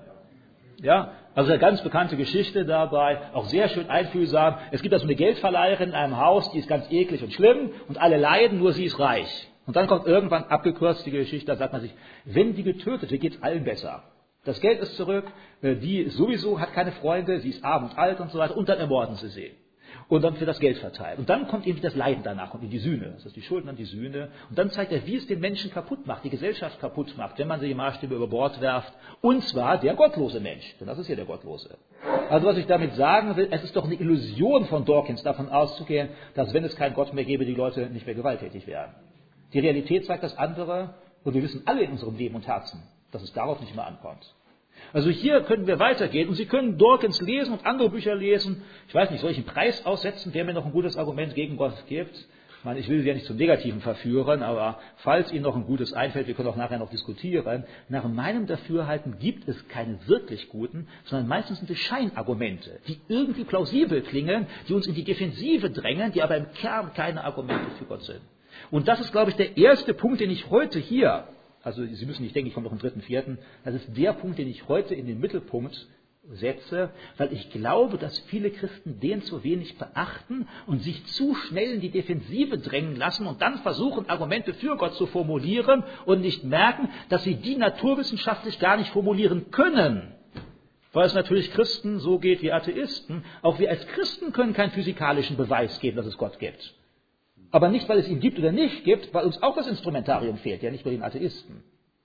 Ja, also eine ganz bekannte Geschichte dabei, auch sehr schön einfühlsam. Es gibt also eine Geldverleiherin in einem Haus, die ist ganz eklig und schlimm und alle leiden, nur sie ist reich. Und dann kommt irgendwann abgekürzt die Geschichte, da sagt man sich, wenn die getötet wird, geht es allen besser. Das Geld ist zurück, die sowieso hat keine Freunde, sie ist arm und alt und so weiter und dann ermorden sie sie. Und dann für das Geld verteilt. Und dann kommt eben das Leiden danach, kommt eben die Sühne. Das heißt, die Schuld und dann die Sühne. Und dann zeigt er, wie es den Menschen kaputt macht, die Gesellschaft kaputt macht, wenn man die Maßstäbe über Bord werft. Und zwar der gottlose Mensch. Denn das ist ja der Gottlose. Also was ich damit sagen will, es ist doch eine Illusion von Dawkins, davon auszugehen, dass wenn es keinen Gott mehr gäbe, die Leute nicht mehr gewalttätig wären. Die Realität zeigt das andere. Und wir wissen alle in unserem Leben und Herzen, dass es darauf nicht mehr ankommt. Also hier können wir weitergehen und Sie können Dawkins lesen und andere Bücher lesen. Ich weiß nicht, soll ich einen Preis aussetzen, der mir noch ein gutes Argument gegen Gott gibt? Ich meine, ich will Sie ja nicht zum Negativen verführen, aber falls Ihnen noch ein gutes einfällt, wir können auch nachher noch diskutieren. Nach meinem Dafürhalten gibt es keine wirklich guten, sondern meistens sind es Scheinargumente, die irgendwie plausibel klingen, die uns in die Defensive drängen, die aber im Kern keine Argumente für Gott sind. Und das ist, glaube ich, der erste Punkt, den ich heute hier, also Sie müssen nicht denken, ich komme noch im 3., 4., das ist der Punkt, den ich heute in den Mittelpunkt setze, weil ich glaube, dass viele Christen den zu wenig beachten und sich zu schnell in die Defensive drängen lassen und dann versuchen, Argumente für Gott zu formulieren und nicht merken, dass sie die naturwissenschaftlich gar nicht formulieren können. Weil es natürlich Christen so geht wie Atheisten. Auch wir als Christen können keinen physikalischen Beweis geben, dass es Gott gibt. Aber nicht, weil es ihn gibt oder nicht gibt, weil uns auch das Instrumentarium fehlt, ja nicht nur den Atheisten.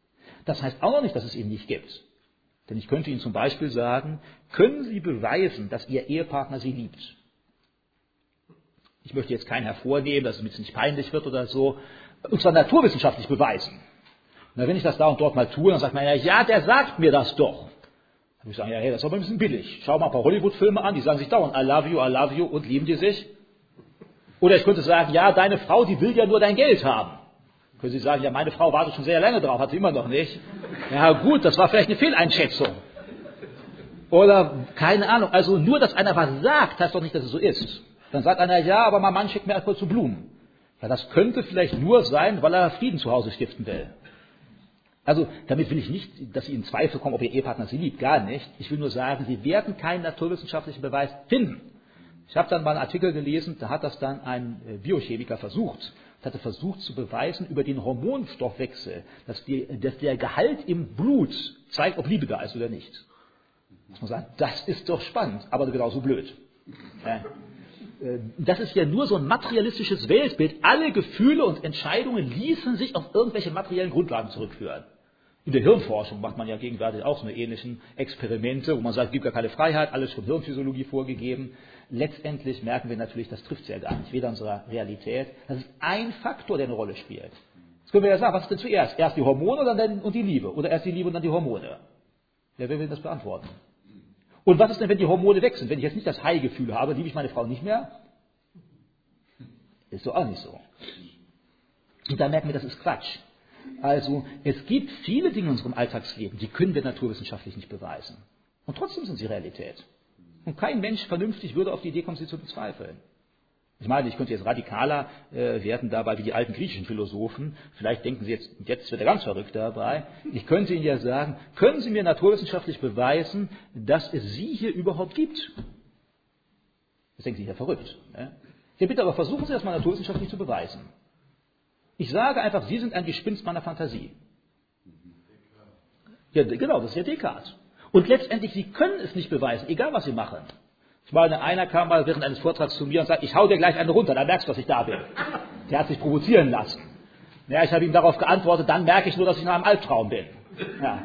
Das heißt auch noch nicht, dass es ihn nicht gibt. Denn ich könnte Ihnen zum Beispiel sagen, können Sie beweisen, dass Ihr Ehepartner Sie liebt? Ich möchte jetzt keinen hervornehmen, dass es mir jetzt nicht peinlich wird oder so. Und zwar naturwissenschaftlich beweisen. Na, wenn ich das da und dort mal tue, dann sagt man ja, der sagt mir das doch. Dann würde ich sagen, ja, hey, das ist aber ein bisschen billig. Schau mal ein paar Hollywood-Filme an, die sagen sich dauernd I love you und lieben die sich. Oder ich könnte sagen, ja, deine Frau, die will ja nur dein Geld haben. Können Sie sagen, ja, meine Frau wartet schon sehr lange drauf, hat sie immer noch nicht. Ja gut, das war vielleicht eine Fehleinschätzung. Oder, keine Ahnung, also nur, dass einer was sagt, heißt doch nicht, dass es so ist. Dann sagt einer, ja, aber mein Mann schickt mir Alkohol zu Blumen. Ja, das könnte vielleicht nur sein, weil er Frieden zu Hause stiften will. Also, damit will ich nicht, dass Sie in Zweifel kommen, ob Ihr Ehepartner Sie liebt, gar nicht. Ich will nur sagen, Sie werden keinen naturwissenschaftlichen Beweis finden. Ich habe dann mal einen Artikel gelesen, da hat das dann ein Biochemiker versucht. Er hatte versucht zu beweisen über den Hormonstoffwechsel, dass der Gehalt im Blut zeigt, ob Liebe da ist oder nicht. Muss man sagen, das ist doch spannend, aber genauso blöd. Das ist ja nur so ein materialistisches Weltbild. Alle Gefühle und Entscheidungen ließen sich auf irgendwelche materiellen Grundlagen zurückführen. In der Hirnforschung macht man ja gegenwärtig auch so eine ähnlichen Experimente, wo man sagt, es gibt gar keine Freiheit, alles von Hirnphysiologie vorgegeben. Letztendlich merken wir natürlich, das trifft es ja gar nicht, weder in unserer Realität. Das ist ein Faktor, der eine Rolle spielt. Jetzt können wir ja sagen, was ist denn zuerst? Erst die Hormone und die Liebe? Oder erst die Liebe und dann die Hormone? Ja, wer will das beantworten? Und was ist denn, wenn die Hormone weg sind? Wenn ich jetzt nicht das High-Gefühl habe, liebe ich meine Frau nicht mehr? Ist doch auch nicht so. Und da merken wir, das ist Quatsch. Also, es gibt viele Dinge in unserem Alltagsleben, die können wir naturwissenschaftlich nicht beweisen. Und trotzdem sind sie Realität. Und kein Mensch vernünftig würde auf die Idee kommen, sie zu bezweifeln. Ich meine, ich könnte jetzt radikaler werden dabei wie die alten griechischen Philosophen. Vielleicht denken Sie jetzt wird er ganz verrückt dabei. Ich könnte Ihnen ja sagen, können Sie mir naturwissenschaftlich beweisen, dass es Sie hier überhaupt gibt? Das denken Sie ja verrückt. Ne? Ja, bitte, aber versuchen Sie das mal naturwissenschaftlich zu beweisen. Ich sage einfach, Sie sind ein Gespinst meiner Fantasie. Ja, genau, das ist ja Descartes. Und letztendlich, Sie können es nicht beweisen, egal was Sie machen. Ich meine, einer kam mal während eines Vortrags zu mir und sagt, ich hau dir gleich eine runter, dann merkst du, dass ich da bin. Der hat sich provozieren lassen. Ja, ich habe ihm darauf geantwortet, dann merke ich nur, dass ich in einem Albtraum bin. Ja.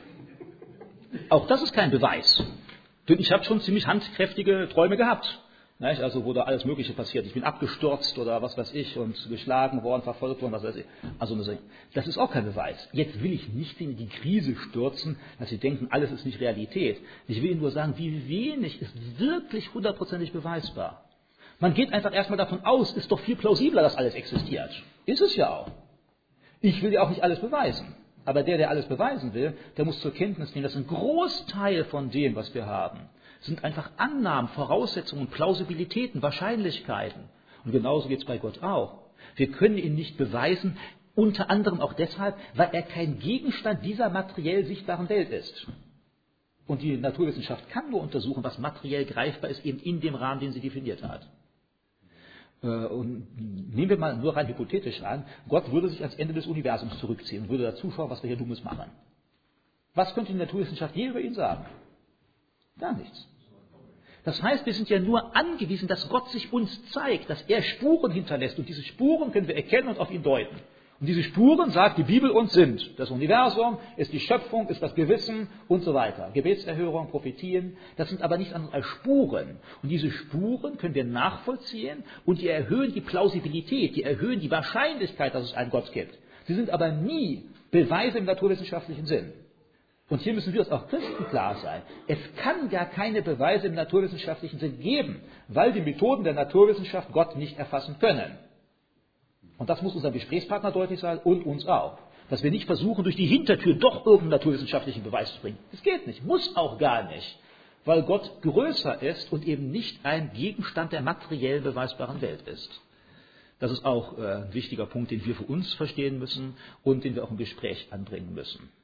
Auch das ist kein Beweis. Denn ich habe schon ziemlich handkräftige Träume gehabt. Nicht? Also wo da alles Mögliche passiert. Ich bin abgestürzt oder was weiß ich und geschlagen worden, verfolgt worden, was weiß ich. Also das ist auch kein Beweis. Jetzt will ich nicht in die Krise stürzen, dass Sie denken, alles ist nicht Realität. Ich will Ihnen nur sagen, wie wenig ist wirklich hundertprozentig beweisbar. Man geht einfach erstmal davon aus, ist doch viel plausibler, dass alles existiert. Ist es ja auch. Ich will ja auch nicht alles beweisen. Aber der alles beweisen will, der muss zur Kenntnis nehmen, dass ein Großteil von dem, was wir haben, sind einfach Annahmen, Voraussetzungen, Plausibilitäten, Wahrscheinlichkeiten. Und genauso geht es bei Gott auch. Wir können ihn nicht beweisen, unter anderem auch deshalb, weil er kein Gegenstand dieser materiell sichtbaren Welt ist. Und die Naturwissenschaft kann nur untersuchen, was materiell greifbar ist, eben in dem Rahmen, den sie definiert hat. Und nehmen wir mal nur rein hypothetisch an, Gott würde sich ans Ende des Universums zurückziehen und würde dazu schauen, was wir hier Dummes machen. Was könnte die Naturwissenschaft je über ihn sagen? Gar nichts. Das heißt, wir sind ja nur angewiesen, dass Gott sich uns zeigt, dass er Spuren hinterlässt. Und diese Spuren können wir erkennen und auf ihn deuten. Und diese Spuren, sagt die Bibel uns, sind das Universum, ist die Schöpfung, ist das Gewissen und so weiter. Gebetserhörung, Prophetien, das sind aber nichts anderes als Spuren. Und diese Spuren können wir nachvollziehen und die erhöhen die Plausibilität, die erhöhen die Wahrscheinlichkeit, dass es einen Gott gibt. Sie sind aber nie Beweise im naturwissenschaftlichen Sinn. Und hier müssen wir uns auch Christen klar sein. Es kann gar keine Beweise im naturwissenschaftlichen Sinn geben, weil die Methoden der Naturwissenschaft Gott nicht erfassen können. Und das muss unserem Gesprächspartner deutlich sein und uns auch. Dass wir nicht versuchen, durch die Hintertür doch irgendeinen naturwissenschaftlichen Beweis zu bringen. Das geht nicht, muss auch gar nicht. Weil Gott größer ist und eben nicht ein Gegenstand der materiell beweisbaren Welt ist. Das ist auch ein wichtiger Punkt, den wir für uns verstehen müssen und den wir auch im Gespräch anbringen müssen.